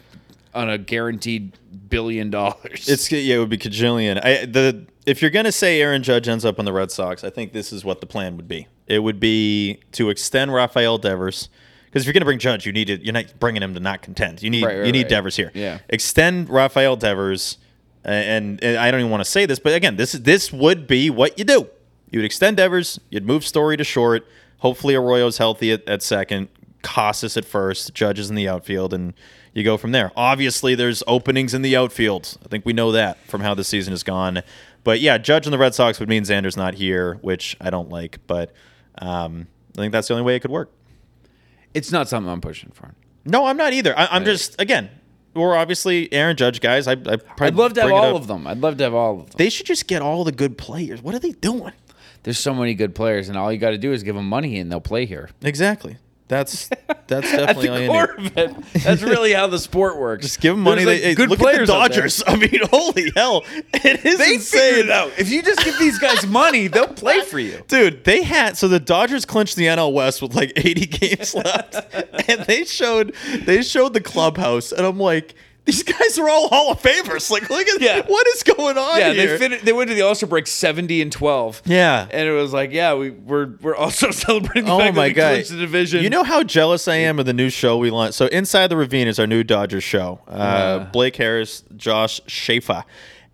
on a guaranteed billion dollars. It's yeah, it would be cajillion. I the if you're gonna say Aaron Judge ends up on the Red Sox, I think this is what the plan would be. It would be to extend Rafael Devers. Because if you're going to bring Judge, you need to, you're not bringing him to not contend. You need Right, right, you need right. Devers here. Yeah. Extend Rafael Devers, and, and I don't even want to say this, but again, this this would be what you do. You would extend Devers, you'd move Story to short. Hopefully Arroyo's healthy at, at second, Casas at first, Judge is in the outfield, and you go from there. Obviously, there's openings in the outfield. I think we know that from how the season has gone. But yeah, Judge and the Red Sox would mean Xander's not here, which I don't like, but um, I think that's the only way it could work. It's not something I'm pushing for. No, I'm not either. I, I'm just, again, we're obviously Aaron Judge guys. I, I I'd love to have all of them. I'd love to have all of them. They should just get all the good players. What are they doing? There's so many good players, and all you got to do is give them money, and they'll play here. Exactly. That's that's At definitely all the you core need. of it, that's really how the sport works. Just give them money. There's, like, They, hey, good look players at the out there. Dodgers. I mean, holy hell. It is They insane. figured it out. If you just give these guys money, they'll play for you. Dude, they had so the Dodgers clinched the N L West with like eighty games left, and they showed they showed the clubhouse, and I'm like, these guys are all Hall of Famers. Like, look at Yeah. what is going on Yeah, here. they fin- They went to the All Star break seventy and twelve. Yeah. and it was like, yeah, we we're we're also celebrating the Oh fact my that we god! clinched the division. You know how jealous I am of the new show we launched. So Inside the Ravine is our new Dodgers show. Uh, Uh. Blake Harris, Josh Schaefer,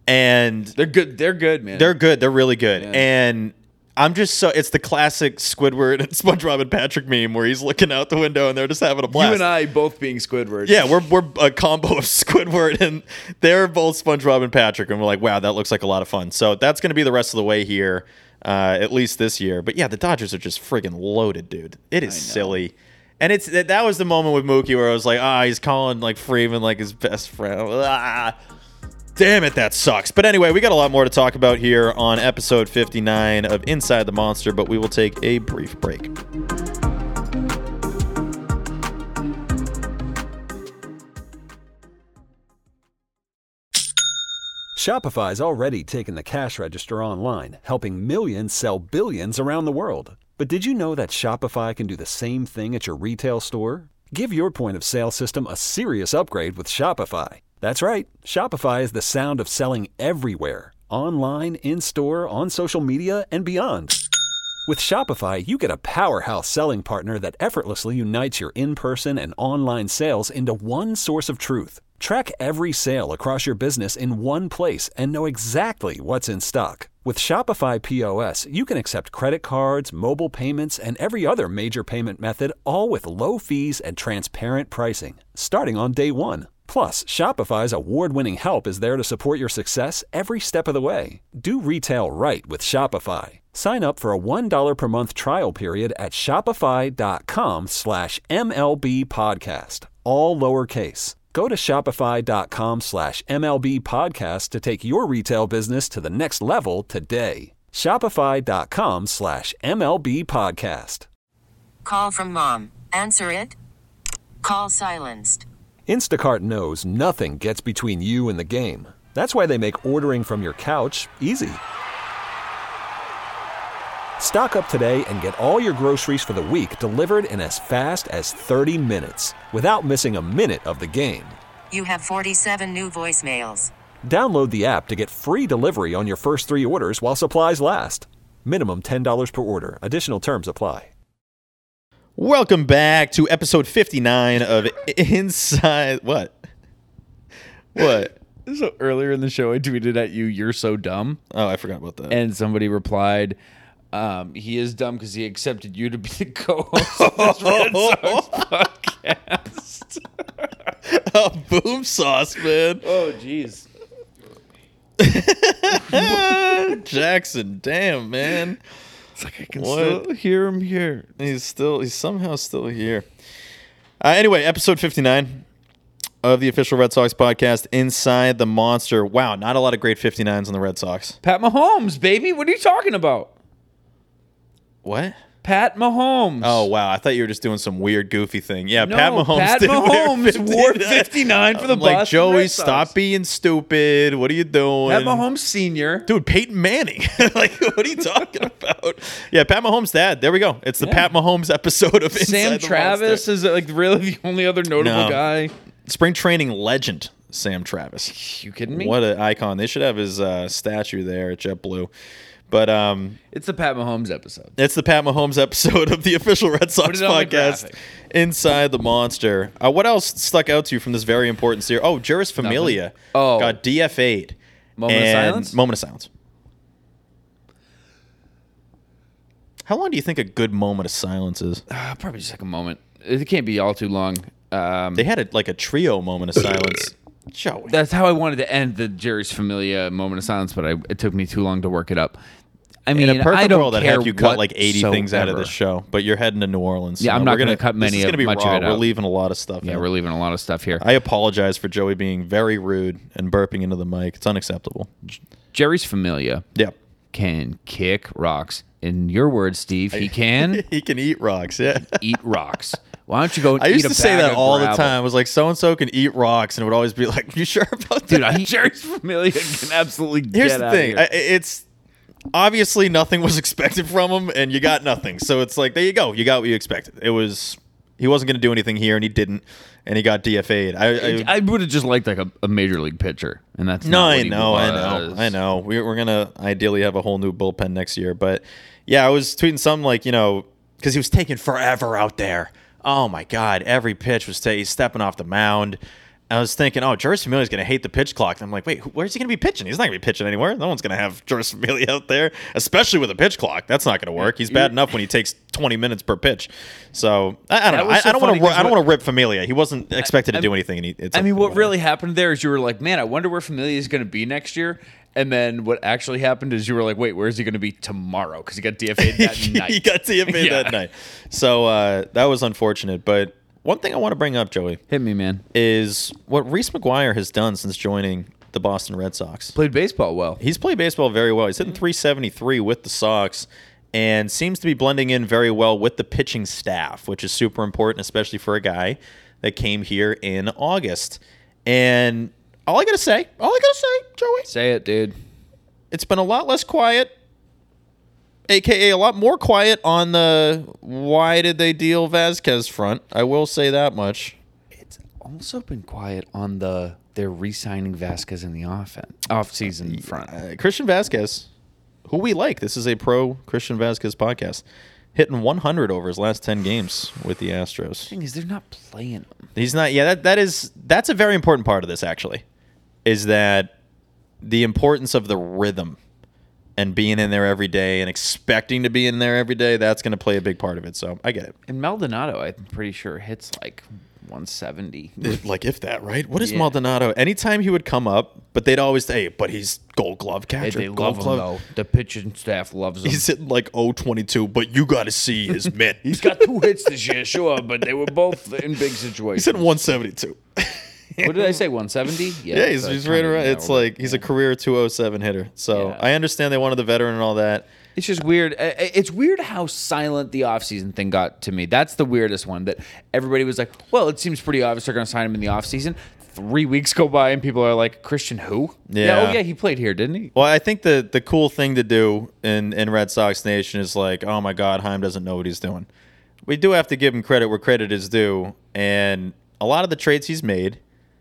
And They're good. They're good, man. they're good. They're really good. Yeah. And I'm just so it's the classic Squidward and SpongeBob and Patrick meme where he's looking out the window and they're just having a blast. You and I both being Squidward. Yeah, we're we're a combo of Squidward and they're both SpongeBob and Patrick, and we're like, wow, that looks like a lot of fun. So that's going to be the rest of the way here, uh, at least this year. But yeah, the Dodgers are just friggin' loaded, dude. It is silly, and it's that that was the moment with Mookie where I was like, ah, he's calling like Freeman like his best friend. Ah. Damn it, that sucks. But anyway, we got a lot more to talk about here on episode fifty-nine of Inside the Monster, but we will take a brief break. Shopify's already taken the cash register online, helping millions sell billions around the world. But did you know that Shopify can do the same thing at your retail store? Give your point of sale system a serious upgrade with Shopify. That's right. Shopify is the sound of selling everywhere. Online, in-store, on social media, and beyond. With Shopify, you get a powerhouse selling partner that effortlessly unites your in-person and online sales into one source of truth. Track every sale across your business in one place and know exactly what's in stock. With Shopify P O S, you can accept credit cards, mobile payments, and every other major payment method, all with low fees and transparent pricing, starting on day one. Plus, Shopify's award-winning help is there to support your success every step of the way. Do retail right with Shopify. Sign up for a one dollar per month trial period at shopify.com slash MLB podcast, all lowercase. Go to shopify.com slash MLB podcast to take your retail business to the next level today. Shopify.com slash MLB podcast. Call from mom. Answer it. Call silenced. Instacart knows nothing gets between you and the game. That's why they make ordering from your couch easy. Stock up today and get all your groceries for the week delivered in as fast as thirty minutes without missing a minute of the game. You have forty-seven new voicemails. Download the app to get free delivery on your first three orders while supplies last. Minimum ten dollars per order. Additional terms apply. Welcome back to episode fifty-nine of Inside... What? What? So earlier in the show, I tweeted at you, "You're so dumb." Oh, I forgot about that. And somebody replied, um, he is dumb because he accepted you to be the co-host of this Red Sox podcast. Oh, boom sauce, man. Oh, jeez. Jackson, damn, man. It's like I can What? still hear him here. He's still, he's somehow still here. Uh, anyway, episode fifty-nine of the official Red Sox podcast, Inside the Monster. Wow, not a lot of great fifty-nines on the Red Sox. Pat Mahomes, baby. What are you talking about? What? Pat Mahomes. Oh, wow. I thought you were just doing some weird, goofy thing. Yeah, No, Pat Mahomes Pat did wear Mahomes fifty-nine. wore fifty-nine for the I'm like, Boston Joey, Red Sox. stop being stupid. What are you doing? Pat Mahomes Senior. Dude, Peyton Manning. Like, what are you talking about? Yeah, Pat Mahomes' dad. There we go. It's the Yeah. Pat Mahomes episode of Inside Sam the Travis Monster. is like really the only other notable No. guy. Spring training legend, Sam Travis. You kidding me? What an icon. They should have his uh, statue there at JetBlue. But um, It's the Pat Mahomes episode. it's the Pat Mahomes episode of the official Red Sox Put it on the podcast, graphic. Inside the Monster. Uh, what else stuck out to you from this very important series? Oh, Juris Familia Nothing. Oh. got D F A'd. Moment of And- silence? Moment of silence. How long do you think a good moment of silence is? Uh, probably just like a moment. It can't be all too long. Um, They had a, like a trio moment of silence. Joey. that's how I wanted to end the Jerry's Familia moment of silence, but I, it took me too long to work it up. I mean, In a perfect I don't world, I'd care have you cut like eighty things out of whatsoever. this show, but you're heading to New Orleans. Yeah, so I'm not we're gonna cut many This is of- gonna be much of raw. it We're out. leaving a lot of stuff. Yeah, in. we're leaving a lot of stuff here. I apologize for Joey being very rude and burping into the mic. It's unacceptable. Jerry's Familia Yeah. can kick rocks. In your words, Steve, he can He can eat rocks, yeah. eat rocks. Why don't you go and I eat used a to say bag that of all the gravel? time. I was like, so and so can eat rocks, and it would always be like, you sure about that? Dude, I, Jerry's Familia can absolutely Here's get the out thing. of I, here. it's obviously nothing was expected from him, and you got nothing. So it's like, there you go. You got what you expected. It was he wasn't going to do anything here, and he didn't, and he got D F A'd. I, I, I would have just liked like a, a major league pitcher, and that's No, not what I he know, I know, was. I know. We're, we're gonna ideally have a whole new bullpen next year, but yeah, I was tweeting something like, you know, because he was taking forever out there. Oh my God, every pitch was ta- he's stepping off the mound. I was thinking, oh, Joris Familia is going to hate the pitch clock. And I'm like, wait, where's he going to be pitching? He's not going to be pitching anywhere. No one's going to have Joris Familia out there, especially with a pitch clock. That's not going to work. He's bad enough when he takes twenty minutes per pitch. So I, I don't know. I, so I don't want to. I don't what, want to rip Familia. He wasn't expected I, to do anything. And he, it's I like, mean, what whatever. really happened there is you were like, man, I wonder where Familia is going to be next year. And then what actually happened is you were like, wait, where is he going to be tomorrow? Because he got D F A'd that night. He got D F A'd Yeah. that night. So uh, that was unfortunate. But one thing I want to bring up, Joey, hit me, man, is what Reese McGuire has done since joining the Boston Red Sox. Played baseball well. He's played baseball very well. He's hitting three seventy-three with the Sox and seems to be blending in very well with the pitching staff, which is super important, especially for a guy that came here in August. And all I got to say, all I got to say, Joey, say it, dude. It's been a lot less quiet, a k a a lot more quiet on the why did they deal Vasquez front. I will say that much. It's also been quiet on the they're re-signing Vasquez in the offense, off-season front. Uh, Christian Vasquez, who we like. This is a pro Christian Vasquez podcast. Hitting one hundred over his last ten games with the Astros. The thing is, they're not playing him. He's not. Yeah, that that is that's a very important part of this. Actually, is that the importance of the rhythm and being in there every day and expecting to be in there every day. That's going to play a big part of it. So I get it. And Maldonado, I'm pretty sure hits like one seventy. Like if that, right? What is Yeah. Maldonado? Anytime he would come up, but they'd always say, hey, but he's Gold Glove Hey, catcher. they Gold love him Glove. though. The pitching staff loves him. He's hitting like oh twenty-two, but you got to see his mitt. He's got two hits this year, sure, but they were both in big situations. He's hitting one seventy-two. What did I say? one seventy? Yeah, he's, so he's it's right kind of around. in It's that order. like he's a career two oh seven hitter. So Yeah. I understand they wanted the veteran and all that. It's just weird. I- I- It's weird how silent the offseason thing got to me. That's the weirdest one, that everybody was like, well, it seems pretty obvious they're going to sign him in the offseason. Three weeks go by and people are like, Christian who? Yeah. Oh, yeah, he played here, didn't he? Well, I think the the cool thing to do in, in Red Sox Nation is like, oh my God, Heim doesn't know what he's doing. We do have to give him credit where credit is due. And a lot of the trades he's made,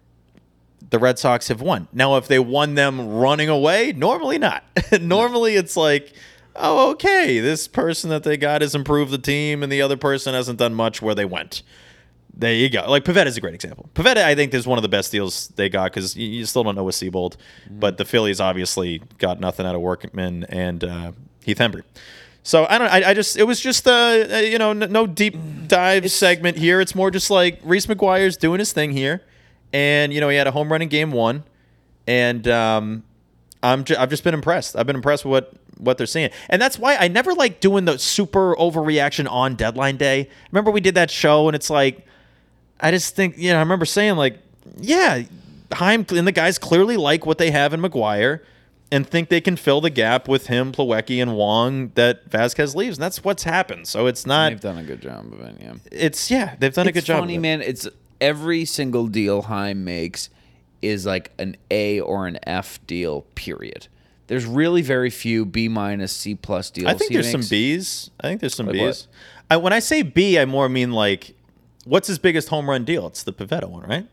the Red Sox have won. Now, if they won them running away, normally not. Normally it's like, oh, okay, this person that they got has improved the team and the other person hasn't done much where they went. There you go. Like, Pivetta is a great example. Pivetta, I think, is one of the best deals they got because you, you still don't know with Seabold. Mm-hmm. But the Phillies obviously got nothing out of Workman and uh, Heath Hembry. So, I don't I, I just, it was just, uh, uh, you know, n- no deep dive it's, segment here. It's more just like Reese McGuire's doing his thing here. And, you know, he had a home run in game one. And um, I'm ju- I've just been impressed. I've been impressed with what, what they're seeing. And that's why I never like doing the super overreaction on deadline day. Remember we did that show and it's like, I just think, you know, I remember saying like, yeah, Heim and the guys clearly like what they have in McGuire and think they can fill the gap with him, Plawecki, and Wong that Vasquez leaves. And that's what's happened. So it's not. They've done a good job of it, yeah. It's, yeah, they've done it's a good job. Funny, of it. man. It's every single deal Heim makes is like an A or an F deal, period. There's really very few B minus, C plus deals. I think he there's makes. some B's. I think there's some Like B's. I, when I say B, I more mean like, what's his biggest home run deal? It's the Pivetta one, right?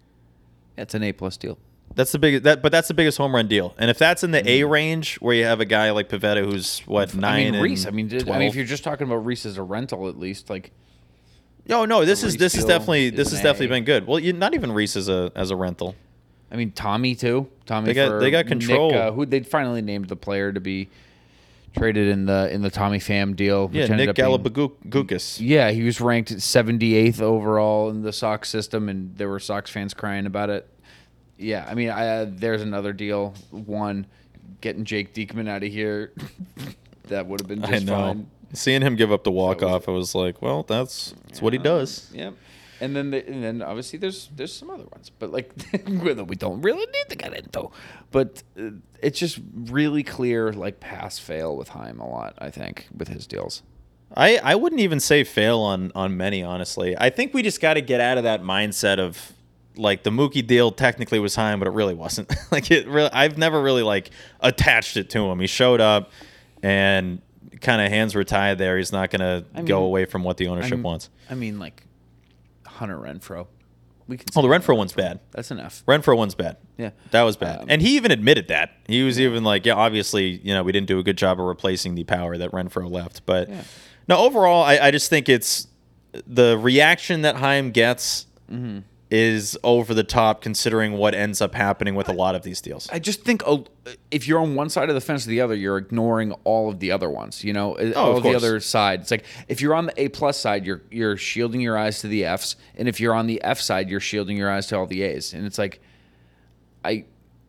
It's an A plus deal. That's the biggest. That, but that's the biggest home run deal. And if that's in the A range, where you have a guy like Pivetta who's what nine I mean, Reese. and I mean, did, I twelve? mean, if you're just talking about Reese as a rental, at least, like, no, no, this the is Reese this is deal definitely is this an has definitely A. been good. Well, you, not even Reese as a as a rental. I mean, Tommy too. Tommy, They got- for they got control. Nick, uh, who they finally named the player to be traded in the in the Tommy Pham deal. Which Yeah, ended Nick up being- Galapagoukas. Yeah, he was ranked seventy-eighth overall in the Sox system, and there were Sox fans crying about it. Yeah, I mean, I, uh, there's another deal. One, getting Jake Diekman out of here. That would have been just I know. fine. Seeing him give up the walk off, I was like, well, that's that's what he does. Yep. And then, the, and then obviously there's there's some other ones, but like we don't really need to get into. But uh, it's just really clear, like pass fail with Heim a lot. I think with his deals. I, I wouldn't even say fail on on many, honestly. I think we just got to get out of that mindset of like the Mookie deal technically was Heim, but it really wasn't. like it really, I've never really like attached it to him. He showed up and kind of hands were tied there. He's not going to I go mean- away from what the ownership I mean, wants. I mean, like Hunter Renfroe. We can. Oh, the say Renfroe one's bad. That's enough. Renfroe one's bad. Yeah. That was bad. Um, and he even admitted that. He was even like, yeah, obviously, you know, we didn't do a good job of replacing the power that Renfroe left. But Yeah. no, overall, I, I just think it's the reaction that Heim gets Mm-hmm. is over the top considering what ends up happening with a lot of these deals. I just think uh, if you're on one side of the fence or the other, you're ignoring all of the other ones. You know, Oh, all of of the course. other side. It's like if you're on the A plus side, you're you're shielding your eyes to the Fs, and if you're on the F side, you're shielding your eyes to all the A's. And it's like, I,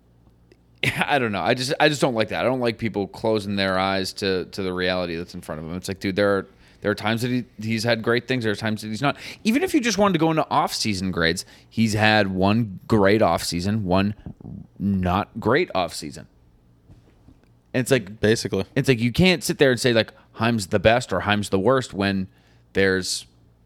I don't know. I just I just don't like that. I don't like people closing their eyes to to the reality that's in front of them. It's like, dude, there are. There are times that he, he's had great things. There are times that he's not. Even if you just wanted to go into off-season grades, he's had one great off-season, one not great off-season. And it's like Basically. it's like you can't sit there and say like Heim's the best or Heim's the worst when there's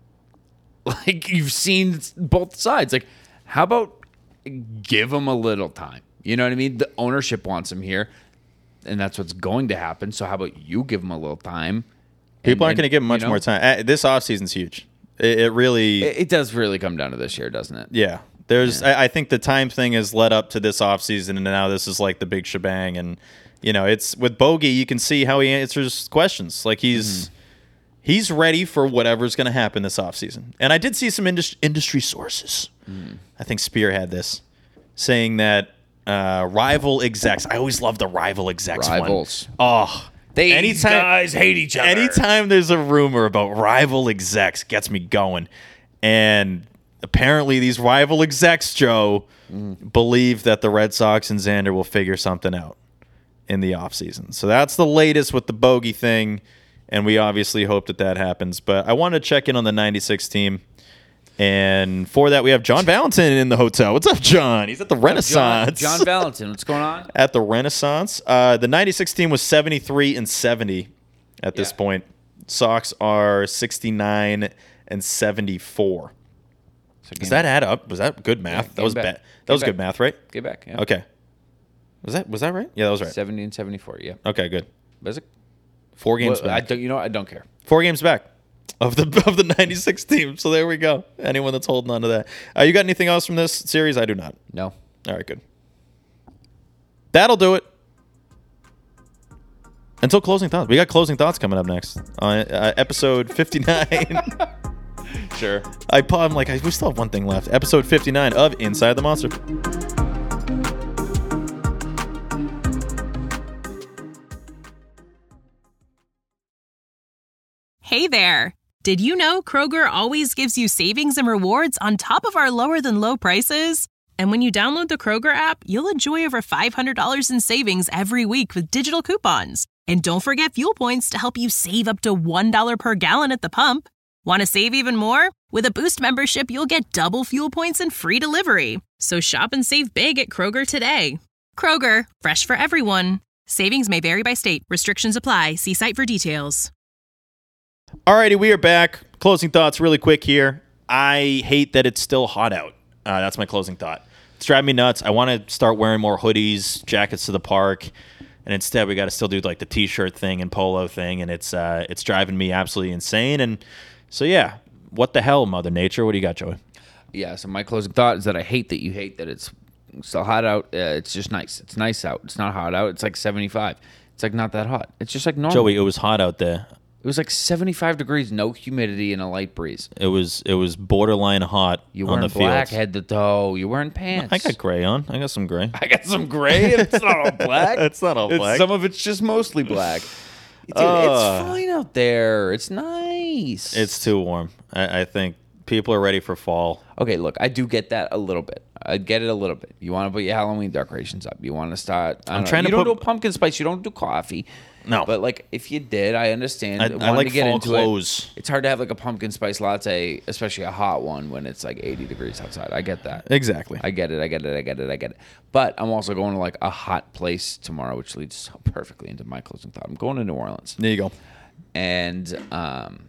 like you've seen both sides. Like, how about give him a little time? You know what I mean? The ownership wants him here, and that's what's going to happen. So how about you give him a little time? People And- aren't going to and, give him much you know, more time. Uh, This offseason's huge. It, it really, It, it does really come down to this year, doesn't it? yeah. There's, I, I think the time thing has led up to this offseason, and now this is like the big shebang. And you know, it's with Bogey, you can see how he answers questions. Like he's Mm-hmm. he's ready for whatever's going to happen this offseason. And I did see some indus- industry sources. Mm. I think Spear had this saying that uh, rival execs. I always love the rival execs. Rivals. One. Oh. These Anytime- guys hate each other. Anytime there's a rumor about rival execs, gets me going. And apparently these rival execs, Joe, Mm. believe that the Red Sox and Xander will figure something out in the offseason. So that's the latest with the Bogey thing, and we obviously hope that that happens. But I wanted to check in on the ninety-six team. And for that, we have John Valentin in the hotel. What's up, John? He's at the Renaissance. John, John Valentin, what's going on? At the Renaissance. Uh, the ninety-six team was seventy-three and seventy at this Yeah. point. Sox are sixty-nine and seventy-four. So Does that add up? Was that good math? Yeah, that was game bad. back. That was Game good back. math, right? Get back. Yeah. Okay. Was that was that right? Yeah, that was right. seventy and seventy-four. Yeah. Okay, good. Was it? Four games Well, I back. don't, you know, what? I don't care. Four games back of the of the ninety-six team. So there we go. Anyone that's holding on to that. Uh, you got anything else from this series? I do not. No. All right, good. That'll do it. Until closing thoughts. We got closing thoughts coming up next on uh, episode fifty-nine. Sure. I I'm like, I, we still have one thing left. Episode fifty-nine of Inside the Monster. Hey there! Did you know Kroger always gives you savings and rewards on top of our lower than low prices? And when you download the Kroger app, you'll enjoy over five hundred dollars in savings every week with digital coupons. And don't forget fuel points to help you save up to one dollar per gallon at the pump. Want to save even more? With a Boost membership, you'll get double fuel points and free delivery. So shop and save big at Kroger today. Kroger, fresh for everyone. Savings may vary by state. Restrictions apply. See site for details. Alrighty, we are back. Closing thoughts really quick here. I hate that it's still hot out. Uh, that's my closing thought. It's driving me nuts. I want to start wearing more hoodies, jackets to the park, and instead we got to still do like the t-shirt thing and polo thing, and it's uh, it's driving me absolutely insane. And so yeah, what the hell, Mother Nature? What do you got, Joey? Yeah. So my closing thought is that I hate that you hate that it's still hot out. Uh, it's just nice. It's nice out. It's not hot out. It's like seventy-five. It's like not that hot. It's just like normal. Joey, it was hot out there. It was like seventy-five degrees, no humidity, and a light breeze. It was it was borderline hot You on weren't the black field. head to toe. You weren't pants. I got gray on. I got some gray. I got some gray. It's not all black. It's not all It's- black. Some of it's just mostly black. Dude, Uh, it's fine out there. It's nice. It's too warm. I, I think people are ready for fall. Okay, look, I do get that a little bit. I get it a little bit. You want to put your Halloween decorations up. You want to start. I I'm don't know, trying to You don't put- do pumpkin spice. You don't do coffee. No. But like, if you did, I understand. I- I Wanted like to get fall into clothes. It. It's hard to have like a pumpkin spice latte, especially a hot one, when it's like eighty degrees outside. I get that. Exactly. I get it. I get it. I get it. I get it. But I'm also going to like a hot place tomorrow, which leads so perfectly into my closing thought. I'm going to New Orleans. There you go. And um,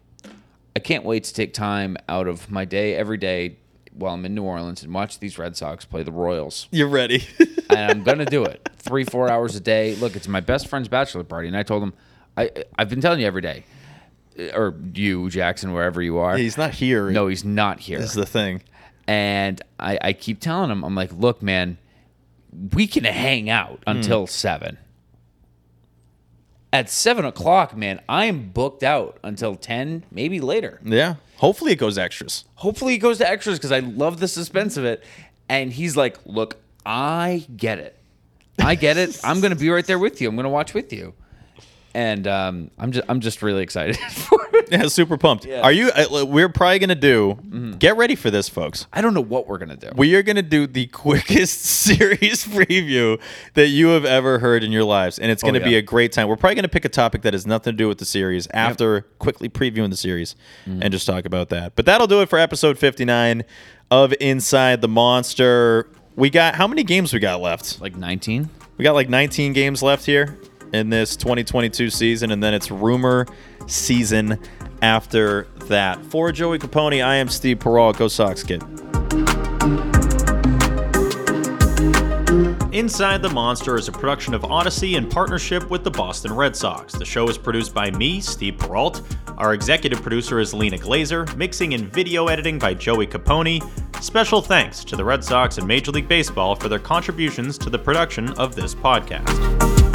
I can't wait to take time out of my day every day while I'm in New Orleans and watch these Red Sox play the Royals. You're ready. And I'm going to do it. Three, four hours a day. Look, it's my best friend's bachelor party. And I told him, I, I've been telling you every day. Or you, Jackson, wherever you are. He's not here. No, he's not here. This is the thing. And I, I keep telling him, I'm like, look, man, we can hang out until seven. At seven o'clock, man, I am booked out until ten, maybe later. Yeah. Hopefully it goes extras. Hopefully it goes to extras because I love the suspense of it. And he's like, look, I get it. I get it. I'm going to be right there with you. I'm going to watch with you. And um, I'm just I'm just really excited for it. Yeah, super pumped. Yeah. Are you? Uh, we're probably gonna do. Mm-hmm. Get ready for this, folks. I don't know what we're gonna do. We are gonna do the quickest series preview that you have ever heard in your lives, and it's gonna oh, yeah. be a great time. We're probably gonna pick a topic that has nothing to do with the series after yep. quickly previewing the series, mm-hmm. and just talk about that. But that'll do it for episode fifty-nine of Inside the Monster. We got how many games we got left? Like nineteen. We got like nineteen games left here in this twenty twenty-two season, and then it's rumor season after that. For Joey Capone, I am Steve Perrault. Go Sox, kid. Inside the Monster is a production of Odyssey in partnership with the Boston Red Sox. The show is produced by me, Steve Perrault. Our executive producer is Lena Glazer. Mixing and video editing by Joey Capone. Special thanks to the Red Sox and Major League Baseball for their contributions to the production of this podcast.